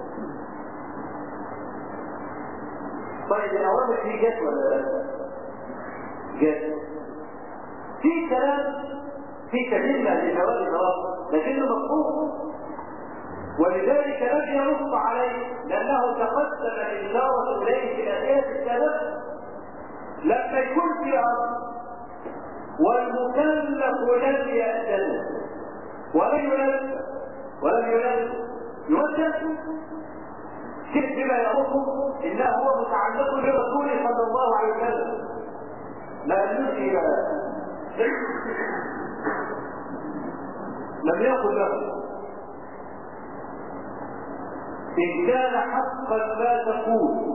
طيب الأوامر دي جت ولا لا؟ جت. في كلام في كثير من الجواب الغلط لكنه مفهوم، ولذلك لم ينص عليه لأنه تقدم الإشارة إليه في الآيات السابقة. لما يكون في أرض والمكلف لم يأتنا ولم ينزل كيف بما يأمركم إنه هو متعلق برسوله صلى الله عليه وسلم. لا ينزل لم يقل له إن كان حقا ما تقول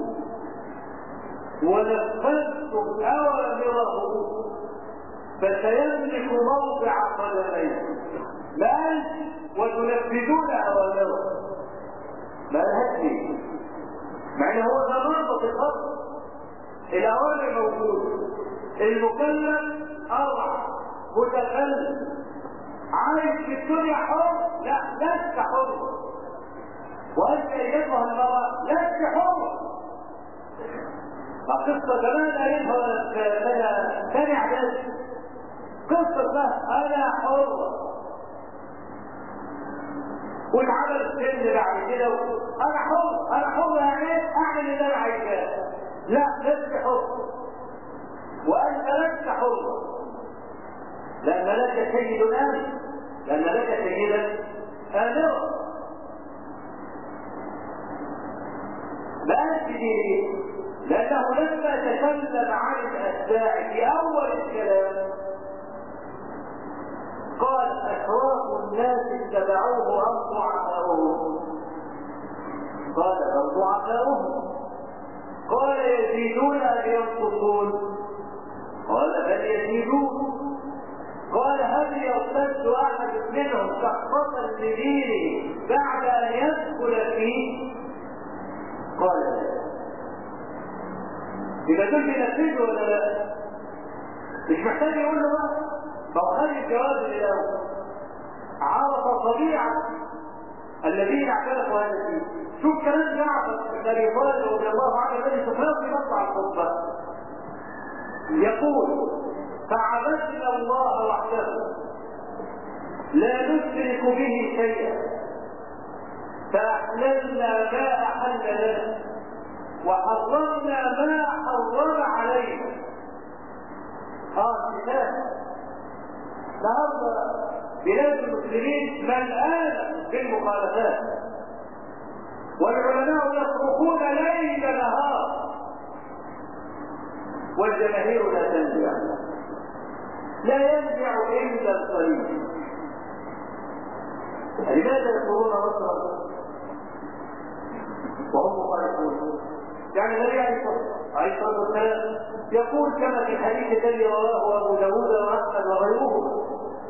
ونفذتم أوامره فسيملك موضع قدميه. ما وتنفذون أوامره ما الهدي، مع ان هو ده مربط الخط. الأوامر موجودة، المكلف أرعى متكلم عايش في الدنيا حر. لا لست حر، وأنت أيتها المرأة لست حر. قصة كمان قالتها ثاني إعداد، قصة لها أنا حر، والعمل السن بعد كده أنا حر يعني أعمل اللي أنا عايزاه. لا لست حر، وأنت لست حر، لأن لك سيد آمر، لأن لك سيدا آمرا. ما أنت لأنه لما تكلم عن الأتباع في أول الكلام قال أشراف الناس اتبعوه أم ضعفاؤهم؟ قال أم ضعفاؤهم. قال يزيدون أم ينقصون؟ قال بل يزيدون. قال هل يرتد أحد منهم شخصة لدينه بعد أن يدخل فيه؟ قال لا. يبقى دول بينفذوا ولا لا؟ مش محتاج يقول له بقى، فهو خلي الجواب لله. عرف طبيعة الذين اعترفوا هذا الدين. شوف كلام جعفر بن ابي طالب رضي الله عنه الذي سماه في مقطع الخطبه، يقول فعبدنا الله وحده لا نشرك به شيئا فأحللنا ما أحل لنا وحرمنا ما حرم علينا انتشار. النهارده بلاد المسلمين ملآنة بالمخالفات، والعلماء يصرخون ليل نهار، والجماهير لا تنزع، لا ينزع الا القليل. لماذا يذكرون مصر وهم مخالفون؟ يعني النبي عليه الصلاه والسلام يقول كما في حديث الذي رواه ابو داود واحمد وغيره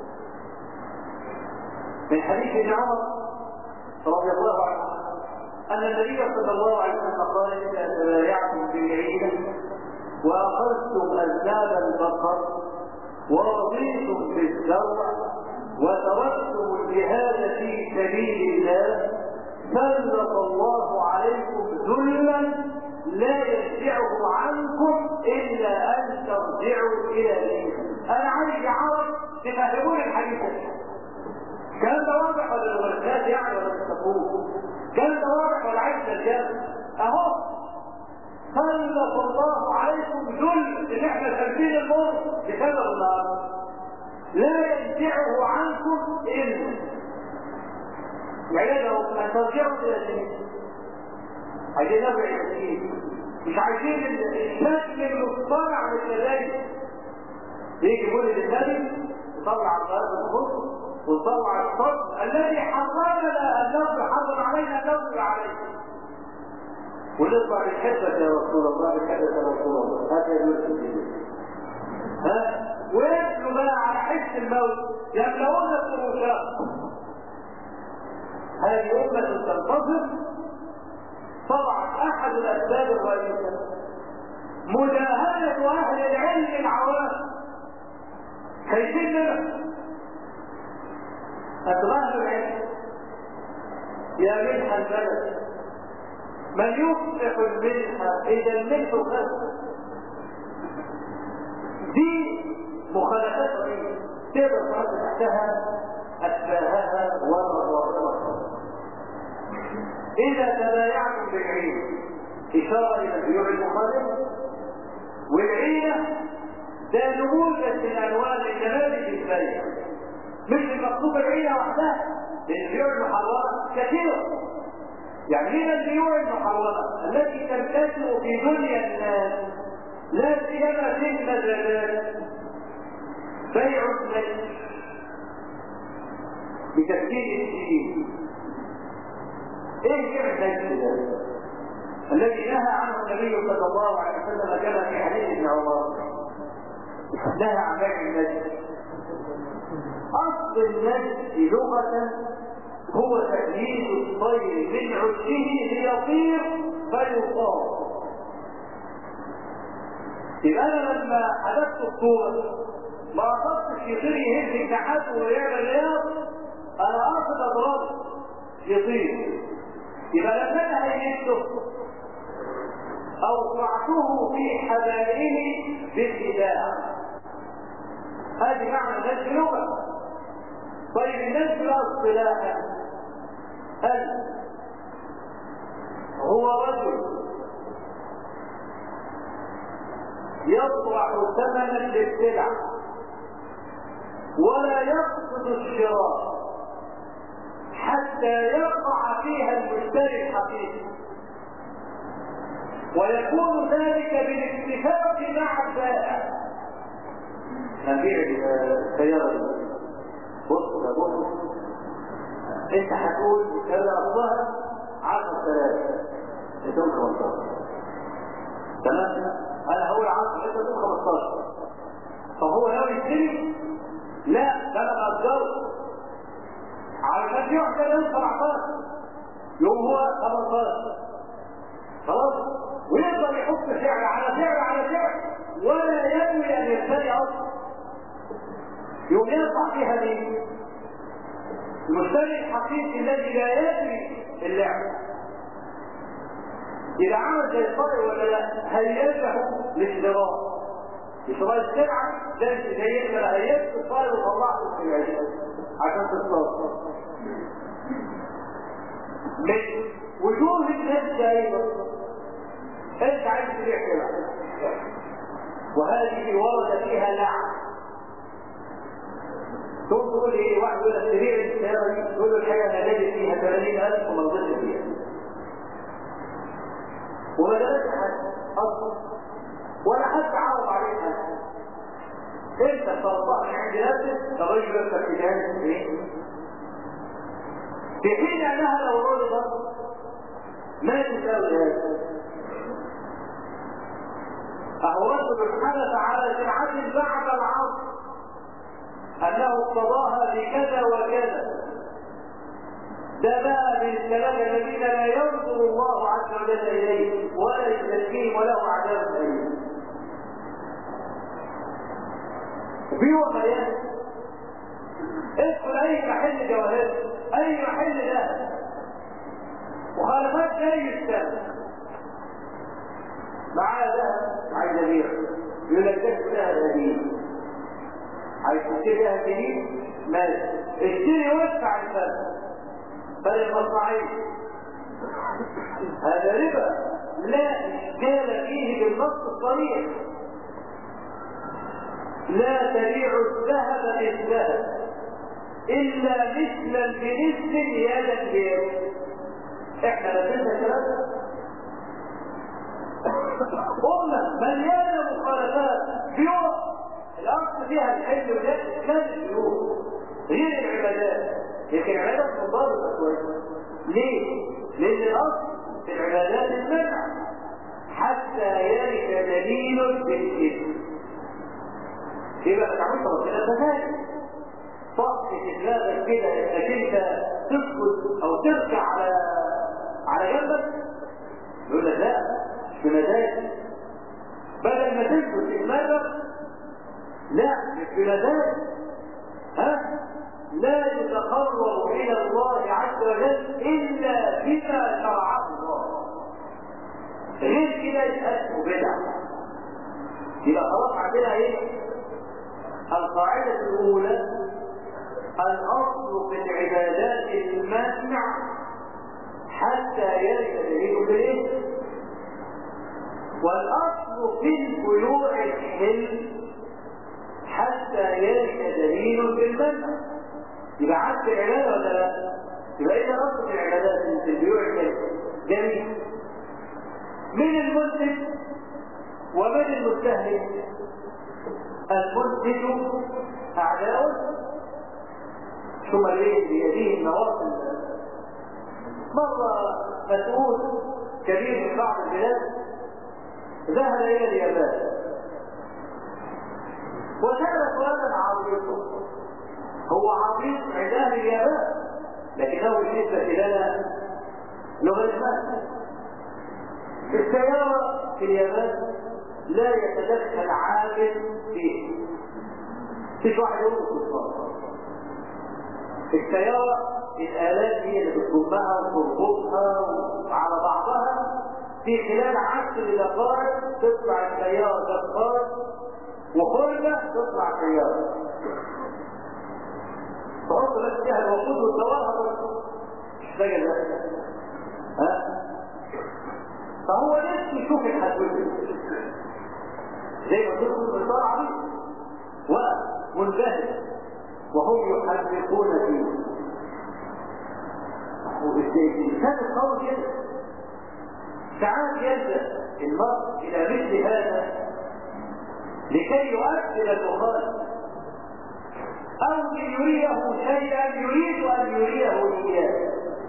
من حديث ابن عمر رضي الله عنه ان النبي صلى الله عليه وسلم قال: اذا تبايعتم بالعينه واخذتم اذناب البقر ورضيتم بالزرع وتركتم الجهاد في سبيل الله سلط الله عليكم ذلا لا يرجعه عنكم الا ان ترجعوا الى دينكم. انا عايز عرب تفهمون الحديث كان ده واضح ولا الغلطات يعني ولا تستفوه؟ كان ده واضح ولا عايز ترجع؟ اهو سلط الله عليكم ذل ان احنا سالفين الموت بسبب النار لا يرجعه عنكم الا يعني لو ان ترجعوا الى دينكم. عايزين نرجع الى الدين، مش عايزين الشكل المصطنع للكذلك. يجي يقول للنبي يطلع الغرب الخبز ويطلع الصدق الذي حرمنا ان نصبر، حرم علينا ان نصبر عليه، ونطلع بحبك يا رسول الله، بحبك يا رسول الله. هذا يقول الدين ويبنوا بقى على حس الموت يملؤون الفروشات. هذه أمة تنتصر. طبعا أحد الأسباب الرئيسة مجاهدة أهل العلم العوام. خايفين منه أتباع العلم يا ملح البلد من يفتح الملح إذا الملح خسر. دي مخالفات رئيسة تقدر تحط تحتها أشباهها والرغبات. إذا تبايعتم بالعين إشارة إلى البيوع المخالفة، والعينة ده نموذج من أنواع النماذج البيع، مش المقصود العينة وحدها، لأن البيوع المحرمة كثيرة. يعني من البيوع المحرمة التي تنتشر في دنيا الناس لا سيما في المزادات بيع النجس بتسكين الدين. ايه بيع النجس ده الذي نهى عنه النبي صلى الله عليه وسلم كما في حديث ابن عمر؟ نهى عن بيع النجس. اصل النجس لغه هو تأييد الطير من عشه ليطير فيصاب. يبقى انا لما حدثت الصوره ما قصدتش يطير يهز الجحات ويعمل رياض، انا قاصد اضربه يطير. يبقى لما انا هيجته اوقعته في حبائله بالخداع. هذه معنى النجس لغه. طيب النجس اصطلاحا هو رجل يطرح ثمنا للسلع ولا يقصد الشراء حتى يقع فيها المشتري الحقيقي، ويكون ذلك بالاتفاق مع البائع. نبيع السيارة بص انت هتقول كذا اصلها 10,000 بدون 15 تمام، انا هقول 10 انت تقول 15. فهو لو يشتري لا ده انا اقدره علشان يحصل يوم 17 يوم هو 15 خلاص، ويقدر يحط سعر على سعر على سعر ولا ينوي ان يشتري اصلا. يوم يقع فيها مين؟ المشتري الحقيقي الذي لا يدري اللعبه. إذا عمل زي الطائر ولا لا هيرجع للشراء. لشراء السلعة ده زي ما هيرجع الطائر وطلعته في العيش عشان تصطاد. من وجوه الناس دايما انت عايز تبيع سلعة وهذه ورد فيها لعن. تقول ايه؟ واحد يقول لك تبيع السياره دي، تقول له الحاجه انا جايب فيها 80,000 وما رضيتش فيها، وما جابتش حد اصلا ولا حد عرض عليه حاجه، انت طلبها من عند نفسك الراجل يكتب في جهاز ايه؟ في حين انها لو رضت ما تساوي هذا. اهو رب سبحانه وتعالى سمعت بعد العصر انه اقتضاها بكذا وكذا. ده بقى من الكلام الذين لا ينظر الله عز وجل اليه ولا يزكيهم وله عذاب اليم. في وقيات ادخل اي محل جواهر، اي محل ذهب، مخالفات زي السنه معاه ذهب عايز يبيع، يقول لك ده ذهب قديم، عايز تشتري ذهب جديد ماشي، اشتري وادفع الفرق المصنعين. هذا ربا لا اشكال فيه بالنص الصريح. لا تبيع الذهب بالذهب الا مثلا بمثل يدا بيد. احنا لازلنا الكلام امه مليانه مخالفات بيوت الاصل فيها الحل والجد كان البيوت غير العبادات، لكن العبادات منضبطه كويس. ليه؟ لان الاصل في العبادات المنع حتى يرث دليل بالاثم. يبقى ما تعملش ربنا فساد صح في دماغك كده انك انت تسكت او ترجع على جنبك، يقول لك لا مش بمزاج، بدل ما تسكت في دماغك لا مش بمزاج. لا يتقرب الى الله عز وجل الا بما شرعه الله، غير كده يبقى اسمه بدعه. يبقى خلاص عندنا ايه؟ القاعده الاولى الاصل في العبادات المنع حتى يرد دليل بالاثم، والاصل في البيوع الحل حتى يرد دليل بالمنع. يبقى عكس العباده ولا لا؟ يبقى اذا الاصل في العبادات في البيوع الحل جميل من المنتج ومن المستهلك. المنتج اعداؤه ثم بيديه النواصل. مرة مسؤول كبير من بعض البلاد ذهب إلى اليابان وسأل سؤالا عريضا، هو عريض عند أهل اليابان لكنه بالنسبة لنا لغة المال. السيارة في اليابان لا يتدخل عامل فيه، مفيش واحد يقول السيارة الآلات هي اللي بتضمها وتربطها على بعضها، في خلال 10 دقائق تطلع السيارة دقائق وخرجة تطلع سيارة. تحط بس فيها الوقود والدوار مش ده جزاء. فهو نفسه يشوف الحدود زي ما تقول المسار عليه ومنتهي وهم يحرقون فيه. الإنسان القوي كده ساعات يلجأ المرء إلى مثل هذا لكي يؤثر المخالف أو يريه شيئا يريد أن يريه إياه.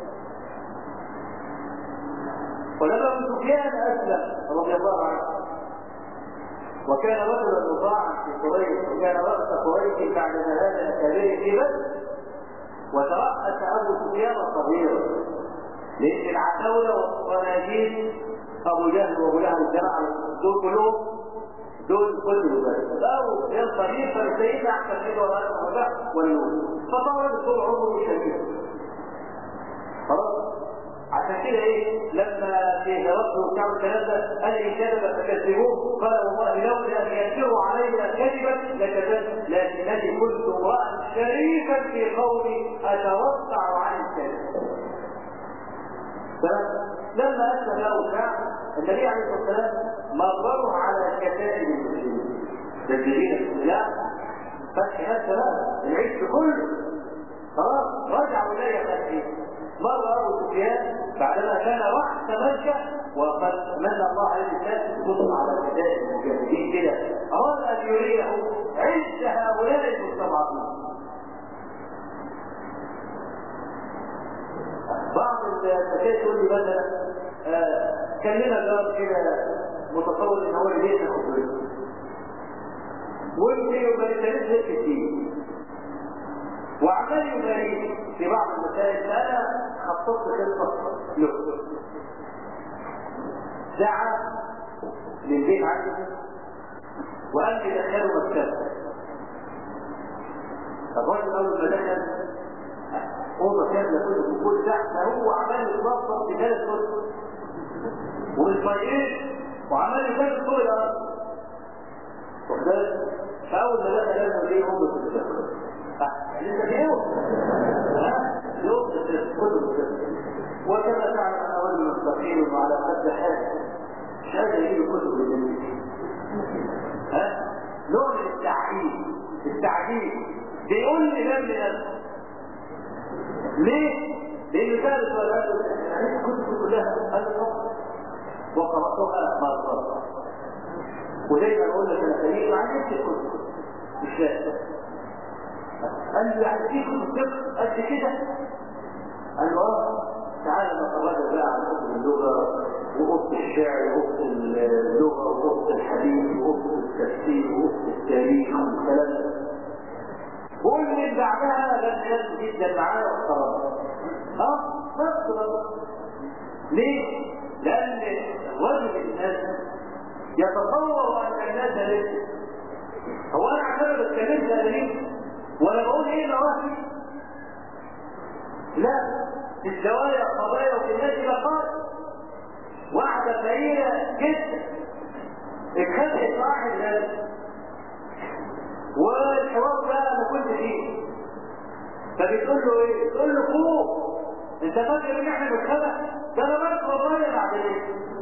ولما ابن سفيان أسلم رضي الله عنه وكان رجلا مطاعا في قريش وكان رأس قريش بعد ذهاب الأكابر في بدر، وترأس أبو سفيان صغيرا لأن العتاولة والصناديد أبو جهل وأبو لهب الجماعة دول كلهم دول كلهم بس أبو سفيان صغير فالسيدة أحسن منه ولا والنور فطال طول عمره شديد. خلاص عشان كده ايه لما في ربه بتاع الكلام ده قال ان كذب فكذبوه قال والله لولا ان يسروا علينا كذبا لكذبت لكنني كنت امرا شريفا في قومي اتوقع عن الكذب. لما اسلم الأوسع النبي عليه الصلاة والسلام مرروا على كتائب المسلمين تدريبين السلاح فتح نفسه العيش كله خلاص رجعوا إليه خاسئين. مر أبو سفيان بعدما كان رأس مكة وقد من الله عليه الإسلام يبص على كتائب المجاهدين كده أراد أن يريه عز هؤلاء المستضعفين. بعض الفتاة تقول لي مثلا كان لنا جار كده متصور ان هو ليه ياخد منه ويمكن وما يتنزل في الدين وعمال يباريه في بعض المسائل. فانا خططت خطه له دعا للبيت عنده وقال لي دخلوا مكتبه. الراجل اول ما دخل اوضه كامله كل تحت هو عمال يتوصل في ثلاث كتب والطيب وعمال يسافر طول الارض وخلاص. فاول ما دخل لازم ليه اوضه الكتب انت اليوم يوم الكتب وكما تعلم انا رجل مستقيم وعلى قد حاجه مش قادر يجيب كتب للجنه. نوع من التعجيل بيقول لي لم لنفسه ليه؟ لأنه ثالث ولا يعني الكتب كلها قال الفقر وقرأتها مرات وزي ما قلنا أنا فريق ما عنديش الكتب مش لاقي. قال له يعني في كتب قد كده؟ قال له تعالى نتراجع بقى عن كتب اللغة وقصة الشعر وقصة اللغة وقصة الحديث وقصة التفسير وقصة التاريخ والكلام قول من بعدها لن ينسوا جدا معانا والصلاة. نفس ليه؟ لأن رجل الناس يتصور أن الناس لسه هو أنا عشان بتكلمت ليه؟ ولا بقول إيه نواحي؟ لا في الزوايا القضايا وفي الناس بقات واحدة فقيرة جدا اتخذت واحد غني والحوار ده انا كنت فيه فبتقول له ايه؟ تقول له فوق انت فاكر ان احنا بنتخانق؟ ده انا بس والله بعد ايه؟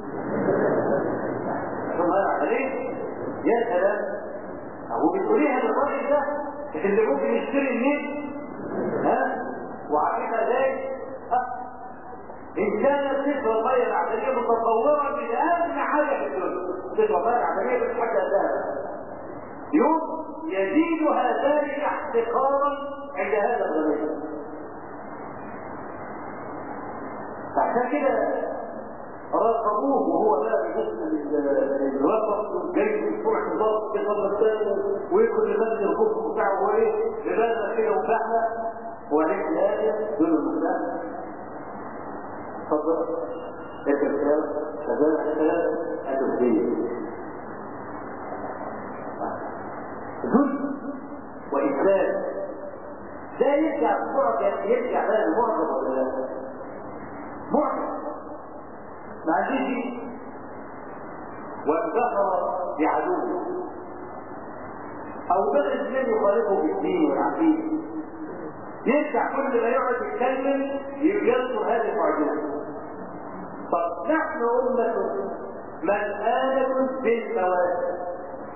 والله بعد ايه؟ يا سلام هو بتقوليها للراجل ده اللي ممكن يشتري النت وعارفها ازاي؟ ان كانت تسوى الغايه العمليه متصوره من اهم حاجه في الدنيا تسوى الغايه العمليه مش حاجه اساسا يوم يزيدها ذلك احتقارا عند هذا الغني. فعشان كده راقبوه وهو بقى بيجسم الرقص جاي في سرعه الضغط في الغسالة ويدخل لمسجد الخف بتاعه وهو ايه لباسه كده وفحله وعليك الايه دون المساء تفضل الكتاب شغال الكلام التوحيد ذل وإسلام ده يرجع بسرعة يرجع بقى المعجب ولا لا؟ معجب ما عنديش وانتصر بعدوه أو بقى الإسلام يخالفه بالدين والعقيدة يرجع كل ما يقعد يتكلم يذكر هذه المعجزة. طب نحن أمة ملآنة بالمواد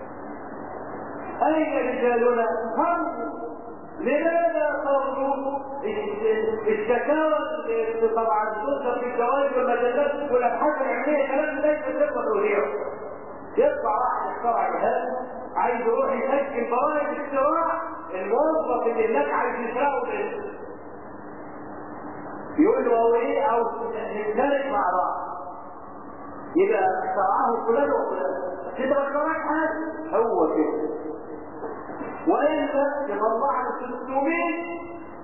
أين رجالنا؟ خرجوا. لماذا خرجوا؟ الشكاوى اللي طبعا تذكر في الجوائز والمجلات والأبحاث العلمية كلام ليس ثقة أوليه. يطلع واحد اخترع جهاز عايز يروح يسجل برامج اختراع الموظف اللي هناك عايز يسرقه منه. يقول له هو ايه او نشترك مع بعض. يبقى اخترعه فلان وفلان. كده ما اخترعش حاجه هو كده. وانت يطلع له 600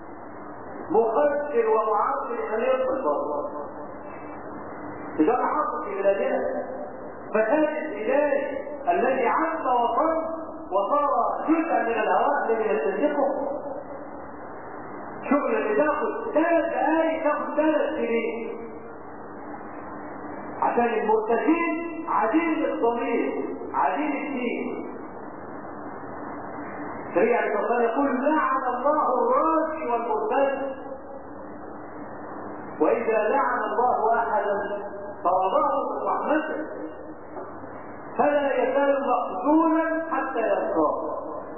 مخدر ومعطل خليل بالبطل. ده حصل في بلادنا. فهذا الإداري الذي عم وصل وصار جزءا من الهواء الذي يستنزفه شغل اللي تاخد 3 دقايق تاخد 3 سنين عشان المرتدين عديل الضمير عديل الدين. سريع الفصل يقول لعن الله الراشي والمرتد. وإذا لعن الله أحدا فرضاه برحمته فلا يزال مقبولا حتى يلقاه.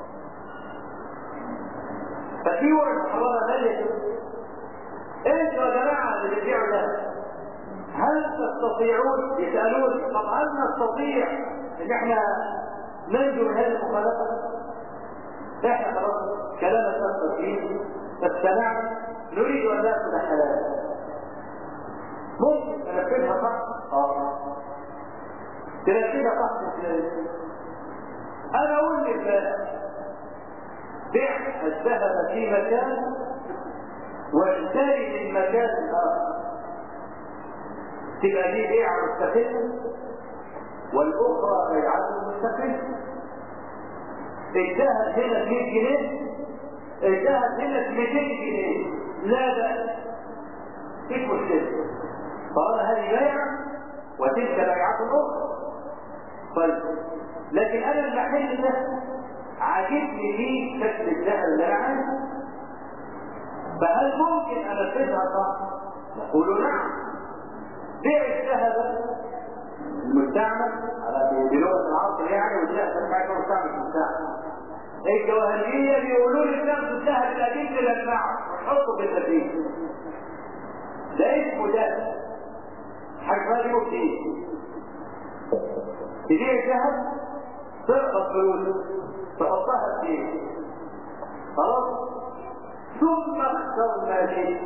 ففي وقت حرارة غالية. انتوا يا جماعة اللي بتبيعوا ده هل تستطيعون؟ يسألون طب هل نستطيع ان احنا ننجو من هذه المخالفة؟ احنا خلاص كلام الناس فيه فاستمعنا نريد ان ناخذ حلال. ممكن تنفذها صح؟ تنفذها صح ازاي؟ انا اقول لله بيع الذهب في مكان واشتري من مكان اخر، تبقى دي بيعه مستقله والاخرى بيعه مستقله. الذهب هنا ب 100 جنيه، الذهب هنا ب 200 جنيه، لا بأس، مفيش مشكله. طالما هذه بيعه وتلك بيعه اخرى. طيب لكن انا المحل ده عاجبني فيه شكل الذهب اللي انا عايزه، فهل ممكن انفذها صح؟ نقول نعم. بيع الذهب المستعمل على بلغه العصر يعني، والذهب بتاعنا مستعمل. الجواهريه بيقولوا لي ناخد الذهب القديم نلمعه ونحطه في القديم، ده اسمه ده حاجه دي مفيد. تبيع الذهب تقبض فلوس تحطها في ايه؟ خلاص ثم اختر ما شئت.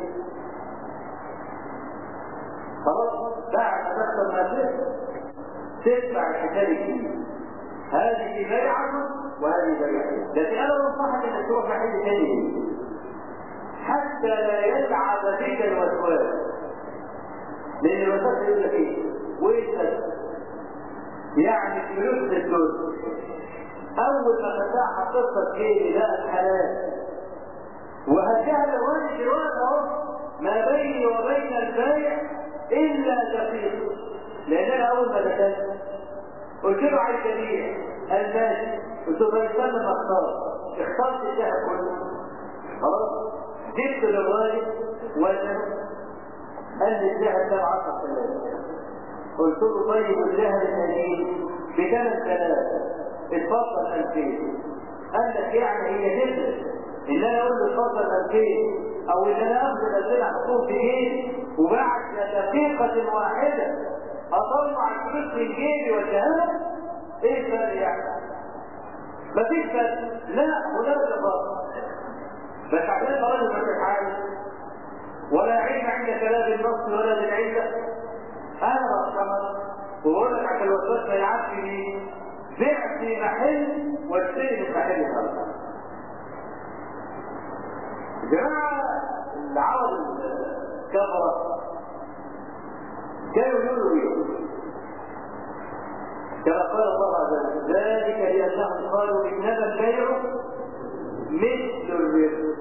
خلاص بعد ما تختر ما شئت تدفع الحساب الجديد. هذه بيعه وهذه بيعه. لكن انا بنصحك انك تروح محل ثاني حتى لا يلعب بك الوسواس، لان الوسواس يقول لك ايه؟ وانت يعني فلوس الدنيا اول ما فتحها قصه جيبي لا الحلال، وهكذا الوالد الوالد اهو ما بيني وبين البيع الا دقيقه. لان انا اول ما دخلت قلت له عايز ابيع، قال ماشي، قلت له استنى ما اخترت الذهب كله. خلاص جبت للراجل وزنه، قال لي الذهب ده 10,000. قلت له طيب الذهب القديم ب3,000 اتفضل 2000. قال لك يعني هي تفرق ان انا اقول له اتفضل 2000 او ان انا اخذ 2000 احطهم في جيبي وبعد دقيقه واحده اطلع الفلوس من جيبي واديها؟ ايه الفرق يعني؟ مفيش فرق. لا هناك فرق، بس عشان راجل ما تتعامل ولا علم عند كلام النص ولا بالعله، انا بصمت وبقول لك عشان الوسواس ما يلعبش بيه. بيع في محل واشتري في محل اخر. جماعه العرب الكفره كانوا يقولوا ايه؟ كما قال الله عز وجل ذلك لانهم قالوا انما البيع مثل الربا.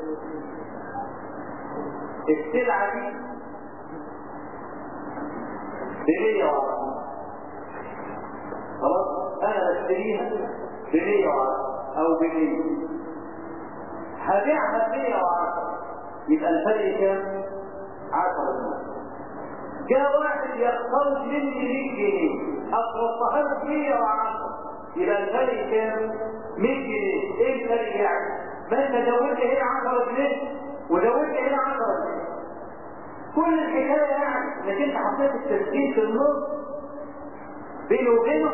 السلعه دي ب110 خلاص انا بشتريها ب110 او ب100 هبيعها ب110 يبقى الفرق كام؟ 10. جاء واحد يقترض مني 100 جنيه اقرضتها له 110 يبقى الفرق كام؟ 100 جنيه. ايه الفرق يعني؟ ما انت زودت هنا 10 جنيه وزودت هنا 10 جنيه. كل الحكايه يعني انك انت حطيت التسجيل في النص بينه وبينه.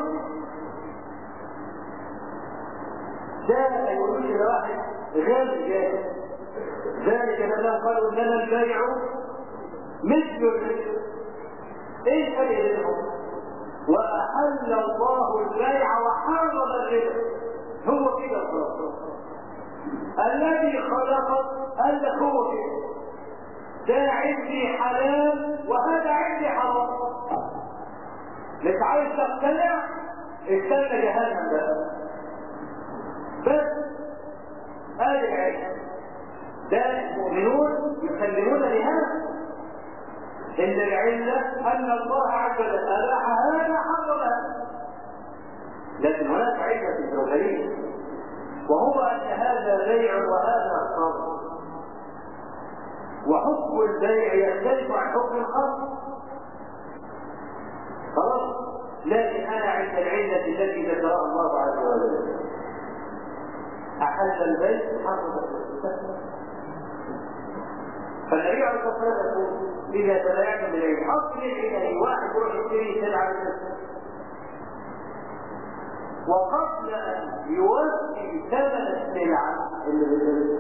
ده ما يقولوش لواحد غالي جاهز. ذلك لما قالوا انما البيع مثل الربا. ايه الفرق بينهم؟ واحل الله البيع وحرم الربا. هو كده خلاص. الذي خلقك قال لك هو كده، ده عندي حلال وهذا عندي حرام. مش عايز تقتنع؟ استنى جهنم بقى. بس هذه العلم ده المؤمنون يسلمون لهذا، ان العله ان الله عز وجل اباح هذا حرم هذا. لكن هناك عله جوهريه وهو ان هذا بيع وهذا خمر، وحكم البيع يختلف عن حكم الخمر. لكن أنا عند العلة التي ذكرها الله عز وجل. أحل البيت حرم البيت. فالنبي عليه الصلاة والسلام يقول إذا تبايعتم بالعين أصل العين واحد يروح يشتري سلعة لنفسه، وقبل أن يوفي ثمن السلعة اللي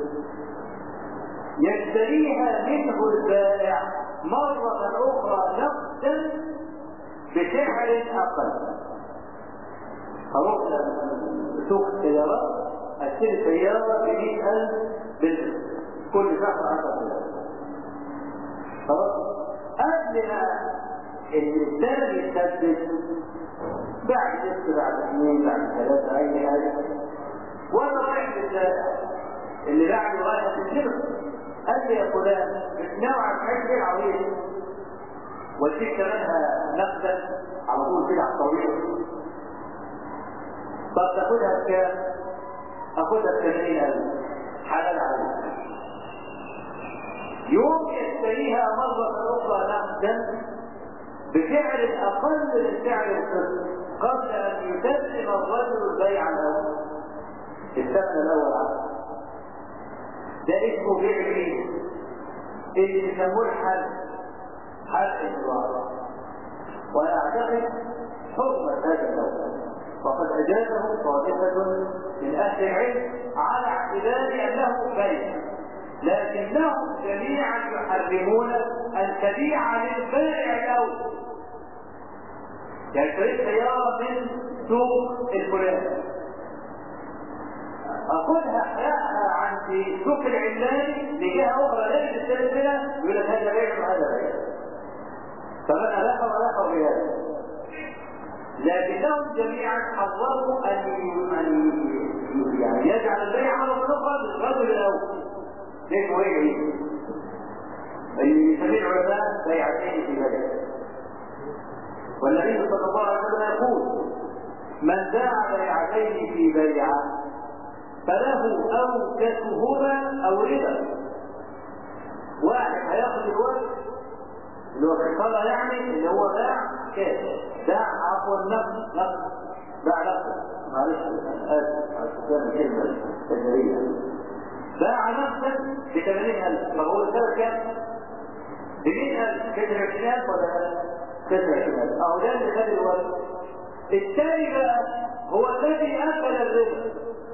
يشتريها منه البائع مرة أخرى نقدا بسعر أقل. أروح سوق السيارات أشتري سيارة ب100,000 كل شهر 10,000. خلاص؟ قبل ما الثمن يتسدد بعد 6 بعد 2 بعد 3 أي حاجة، وأنا رايح اللي بعده رايح تشتري، قال لي يا فلان نوعا ما سلعة وهي واديك ثمنها نقدا على طول سلعة طويلة. طب تاخدها بكام؟ اخدها ب80,000 حلال عليك. يوم يشتريها مرة أخرى نقدا بسعر أقل من سعر الفرد قبل أن يسلم الرجل البيع الأول الثمن الأول عنه. ده اسمه بيع العين اللي يسموه حلق الجوار، وأنا أعتقد حرمة هذا النوع، وقد أجازه طائفة من أهل العلم على اعتبار أنه بيع، لكنهم جميعا يحرمون أن تبيع للبائع الأول. يعني تريد سيارة من سوق الفلاني أخذها أحياءها عند سوق العلاني لجهة أخرى ليس تشتري منها، يقول لك هذا بيع وهذا بيع، فمن ألاحظ بهذا. لكنهم جميعا حرموا أن يعني يجعل البيع على الأخرى للرجل الأول. ليش هو إيه؟ اللي يسميه العلماء بيعتين في بيع. والنبي صلى الله عليه وسلم يقول من باع بيعتين في بيعة فله أوكسهما أو ربا. واحد هياخد الوجه اللي هو الصلاة يعني اللي هو باع كاش، باع عفوا نقد باع نقد، معلش آسف على استخدام الكلمة التجارية، باع نقدا ب80,000. فهو السبب كام؟ ب100,000 كسر 20,000 ولا كسر 20,000. أهو ده اللي خد الوجه. الثاني بقى هو الذي أكل الربا،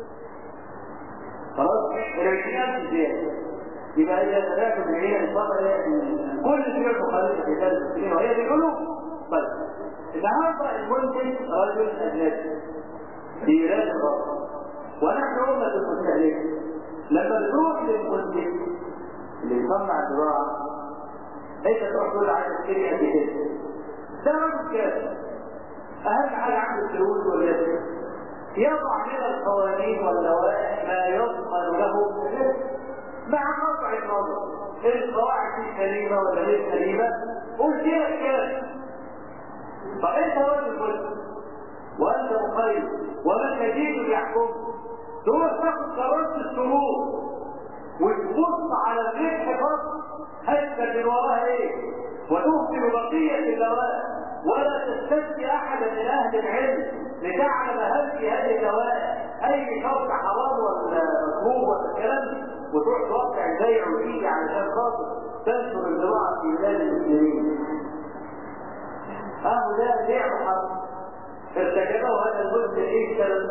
خلاص ال20,000 زيادة. يبقى إذا تبعت بالعينة الفترة كل سنة مخالفة في ثالث السنين وهي بيقولوا طيب النهارده المنتج رجل أجنبي في بلاد الغرب ونحن أمة المستهلكة. لما تروح للمنتج اللي يصنع الزراعة أنت تروح تقول عايز تشتري قد كده، ده رجل كامل أهم حاجة عنده الفلوس والرزق، يضع من القوانين واللوائح ما يضمن له الرزق مع قطع النظر القواعد دي سليمه ولا غير سليمه، قول كده كده. طب انت راجل مسلم وانت مقيد ومن تجيب يحكم، تروح تاخد قرار السرور وتبص على الربح فقط هتكتب من وراها ايه وتهمل بقيه اللوائح، ولا تستفتي احدا من اهل العلم لتعلم هل في هذه اللوائح اي شرط حرام ولا مكروه ولا الكلام، وتروح توقع البيع وتيجي علشان خاطر تنشر الزراعه في بلاد المسلمين. اهو ده بيع حرام ارتكبه هذا المسلم ايه السبب؟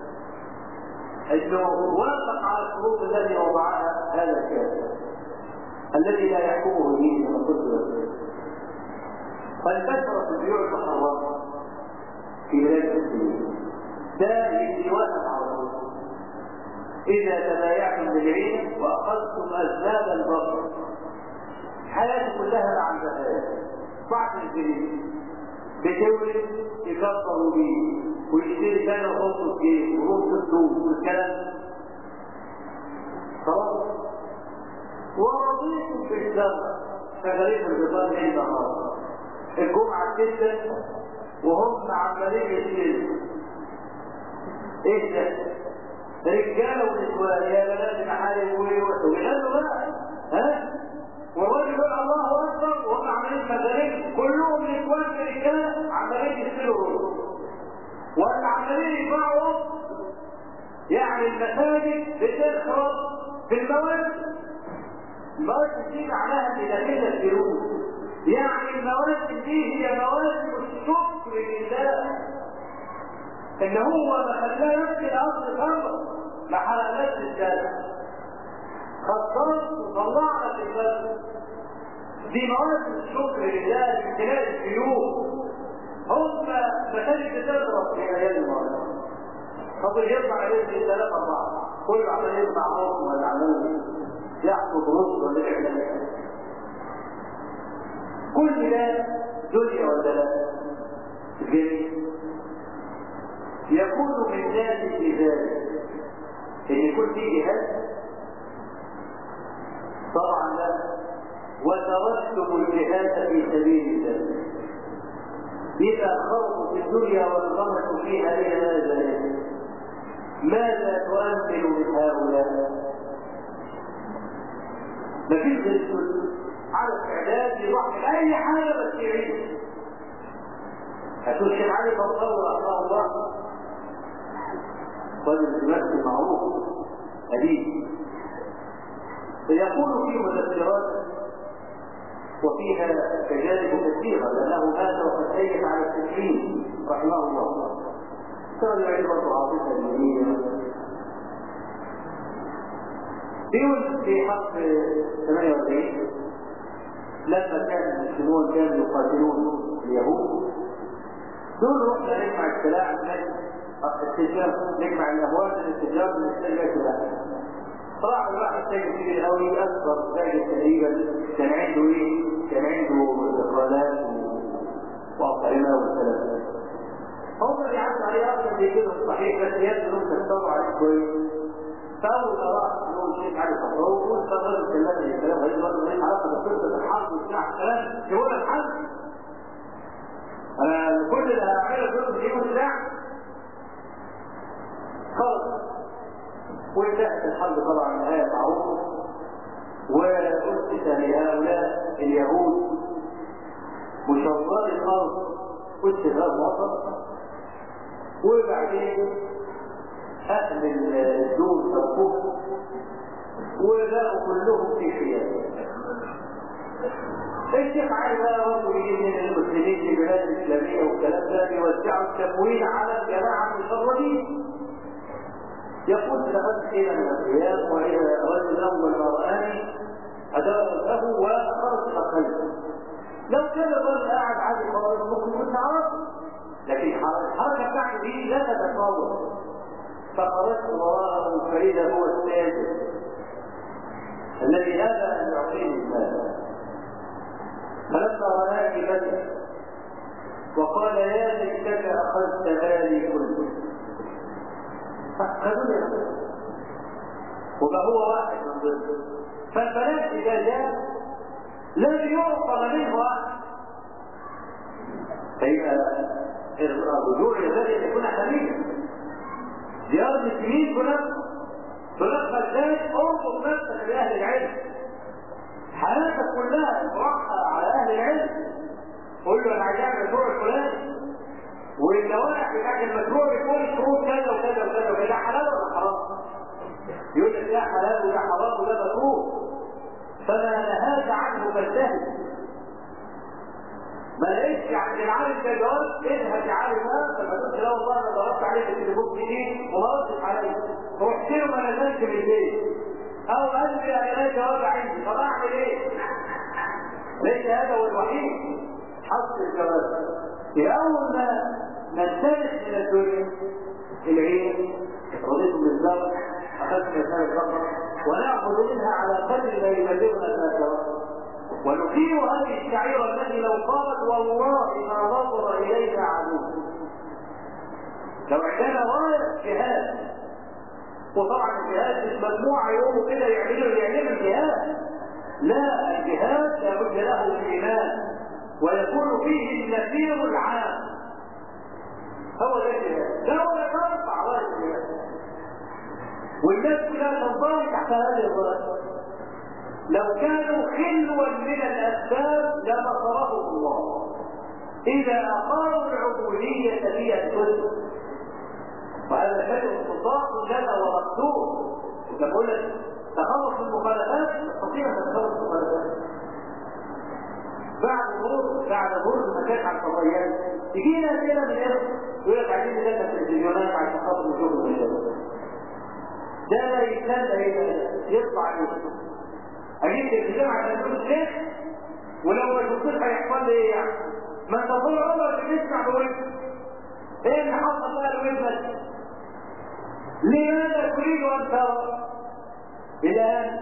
انه وافق على الشروط التي وضعها هذا الكافر الذي لا يحكمه دين من قدر. فانتشرت البيوع المحرمه في بلاد المسلمين. ده يجري واحد على طول. إذا تبايعتم بالعين وأخذتم أسباب البصر حياتي كلها مع البهائم بعض الجريد بتولد يكبروا بيه ويشتري ثاني ويحطوا فيه ورص السوق والكلام خلاص. ورضيتم بالزرع شغالين البطان عند النهار الجمعة جدا وهم عمالين يشتروا ايه ده؟ رجاله ونسوان يا بنات محارم ويغنوا بقى ها؟ والراجل يقول الله اكبر وهم عمالين مزارين كلهم نسوان في رجاله عمالين يشتروا في المواسم. المواسم دي معناها ان داخلها الجلود، يعني المواسم دي هي مواسم الشكر لله، ان هو ما خلاش الارض خضراء، ما حرقناش الجنة، خطرت وطلعنا في الجنة. دي مواسم الشكر لله في امتلاء الجيوب. هم مساجد بتضرب في ايام المواسم، فضل يطلع عليه 3 4 كل عمال يطلع موسم ولا عمال يحصد رز ولا يعمل كل ده دنيا ولا لا؟ جميل. يكون من ذلك في ذلك ان يكون في جهاد طبعا لا، وتركتم الجهاد في سبيل الله، إذا خرجوا في الدنيا وانغمسوا فيها إلى ماذا؟ ماذا تؤمل من هؤلاء؟ مفيش السلم على استعداد يضحي أي حاجة بس يعيش. هتقول الشيخ علي فضل رحمه الله رجل دمشق معروف أديب، فيقول في مذكرات وفيها تجارب كثيرة لأنه مات وقد أيد على التسليم رحمه الله. كان عبرة عاطفة دينية. في حق 48 لما كان المسلمون كانوا يقاتلون اليهود، دول رحنا نجمع السلاح التجار، نجمع الأموال من التجار من السلاح السلاح. راح الواحد تاجر كبير قوي اكبر تاجر تقريبا كان عنده ايه؟ كان عنده اقرانات واطعمه والكلام. هم اللي عدوا عليه اصلا بيجيبوا صحيح بس يبدو انهم تستوعبوا عليه كويس. فاول ما راح يقول الشيخ علي صفراوي واستغرب كلامه الكلام هذا برضه ليه علاقه بقصه الحرب وبتاع الكلام يقول الحرب. انا كل اللي هعمله دول بيجيبوا سلاح خالص. وانتهت الحرب طبعا نهايه معروفه، وأسس لهؤلاء اليهود مشرار الارض واستغلال مصر، وبعدين اهل الدور تركوه وبقوا كلهم في خيانه. الشيخ علي بقى برضه يجي من المسلمين في بلاد الاسلاميه والكلام ده بيوزعوا التمويل على الجماعه المشردين. يقول لقد قيل من القيام واذا رجل اول ما راني ادار له وخرج خلفه. لو كان الرجل قاعد عادي خالص ممكن كنت عرفت، لكن الحركه بتاعته دي لا تتصور. فخرجت وراءه فاذا هو السادس الذي ابى ان يعطيني المال. فلما رآني بدأ وقال يا ليتك اخذت مالي كله. فأخذوني وما هو واحد من ضمن. فالبنات إذا جاء لم يعطى منه واحد، فإذا الرجوع ينبغي أن يكون حميدا. زيارة المسلمين تنقل ذلك انظر نفسك لأهل العلم، حياتك كلها تروحها على أهل العلم. قول له أنا عايز أعمل مشروع الفلاني، والنواحي بتاعت المشروع يكون شروط كذا وكذا وكذا وكذا، ده حلال ولا حرام؟ يقول لك ده حلال وده حرام وده مكروه، فما نهاك عنه فاجتهد. ما لقيتش عند العالم ده جواب اذهب لعالم اخر، ما تقولش لا والله انا ضربت عليك التليفون جديد وما ردتش عليك، رحت له ما نزلت من البيت، او قال لي انا لا جواب عندي، طب اعمل ايه؟ ليس هذا هو الوحيد حصل الجواب. في اول ما ننتهي من الدنيا العين رضيت بالزرع اخذت مثال البقر وناخذ منها على قدر ما يبلغنا الناس، ونقيم هذه الشعيره التي لو قالت والله ما نظر اليها عدو. لو عندنا رايه جهاد، وطبعا الجهاد مش مجموعه يقوموا كده يعملوا الجهاد، لا، الجهاد لابد له ايمان ويكون فيه النفير العام. هو ده الجهاد، لا ولا ترفع رايه الجهاد والناس كلها تنضوي تحت هذه الرايه. لو كانوا خلوا من الاسباب لنصرهم الله اذا اقاموا العبوديه في الكل. وهذا شيء مضاف لنا ومقدور. بقول لك تخلص كده من ايه؟ يقول لك عايزين ندخل التلفزيونات عشان خاطر نشوف المشاهد. ده يتنادى يطلع عليه. اجيب التلفزيون عشان اشوف الشيخ ولو ما شفتوش هيحصل لي ايه يعني؟ ما انت طول عمرك بتسمع بودنك. ايه اللي حصل بقى لودنك؟ لماذا تريد ان ترى؟ الان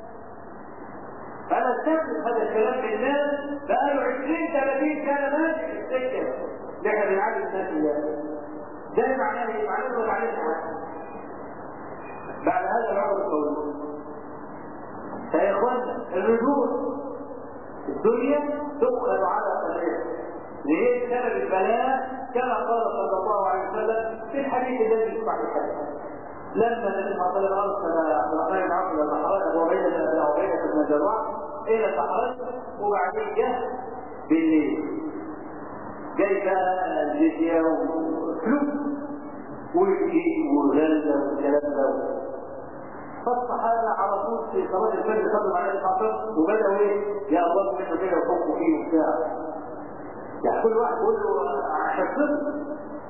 انا استخدم هذا الكلام للناس بقاله 20-30 سنه ماشي في السكه اللي احنا بنعلم الناس اياه. ده معناه ايه؟ معناه انه ما اتعلمش حاجه. بعد هذا العمر الطويل فيا اخوانا الرجوع الدنيا تؤخذ على قدرها ليه سبب البلاء كما قال صلى الله عليه وسلم في الحديث الذي يصبح الحديث لما النبي صلى الله عليه وسلم ارسل عبد الرحمن بن عوف الى الصحراء وعبيده بن الجراح الى الصحراء وبعدين جاء بالليل جاي بقى الجزيه وفلوس والجيش والغله والكلام ده. فالصحابه على طول في صلاه الفجر صلوا عليه الصلاه وبداوا ايه؟ يا الله منه كده وحكوا فيه وبتاع. يعني كل واحد يقول له عشان صدق.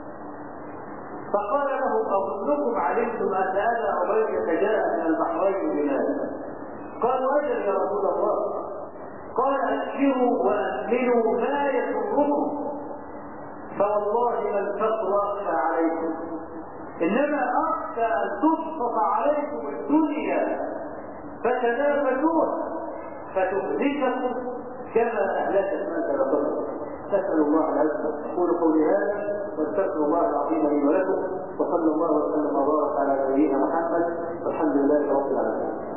فقال له اظنكم علمتم ان ابا عبيده جاء من البحرين بماذا؟ قالوا اجل يا رسول الله. قال ابشروا وامنوا ما يسركم فوالله ما الفقر اخشى عليكم انما اخشى ان تبسط عليكم الدنيا فتنافسوها فتهلككم كما اهلكت من سبقكم. نسال الله العزه. اقول قولي هذا واستغفر الله العظيم لي ولكم وصلى الله وسلم وبارك على نبينا محمد والحمد لله رب العالمين.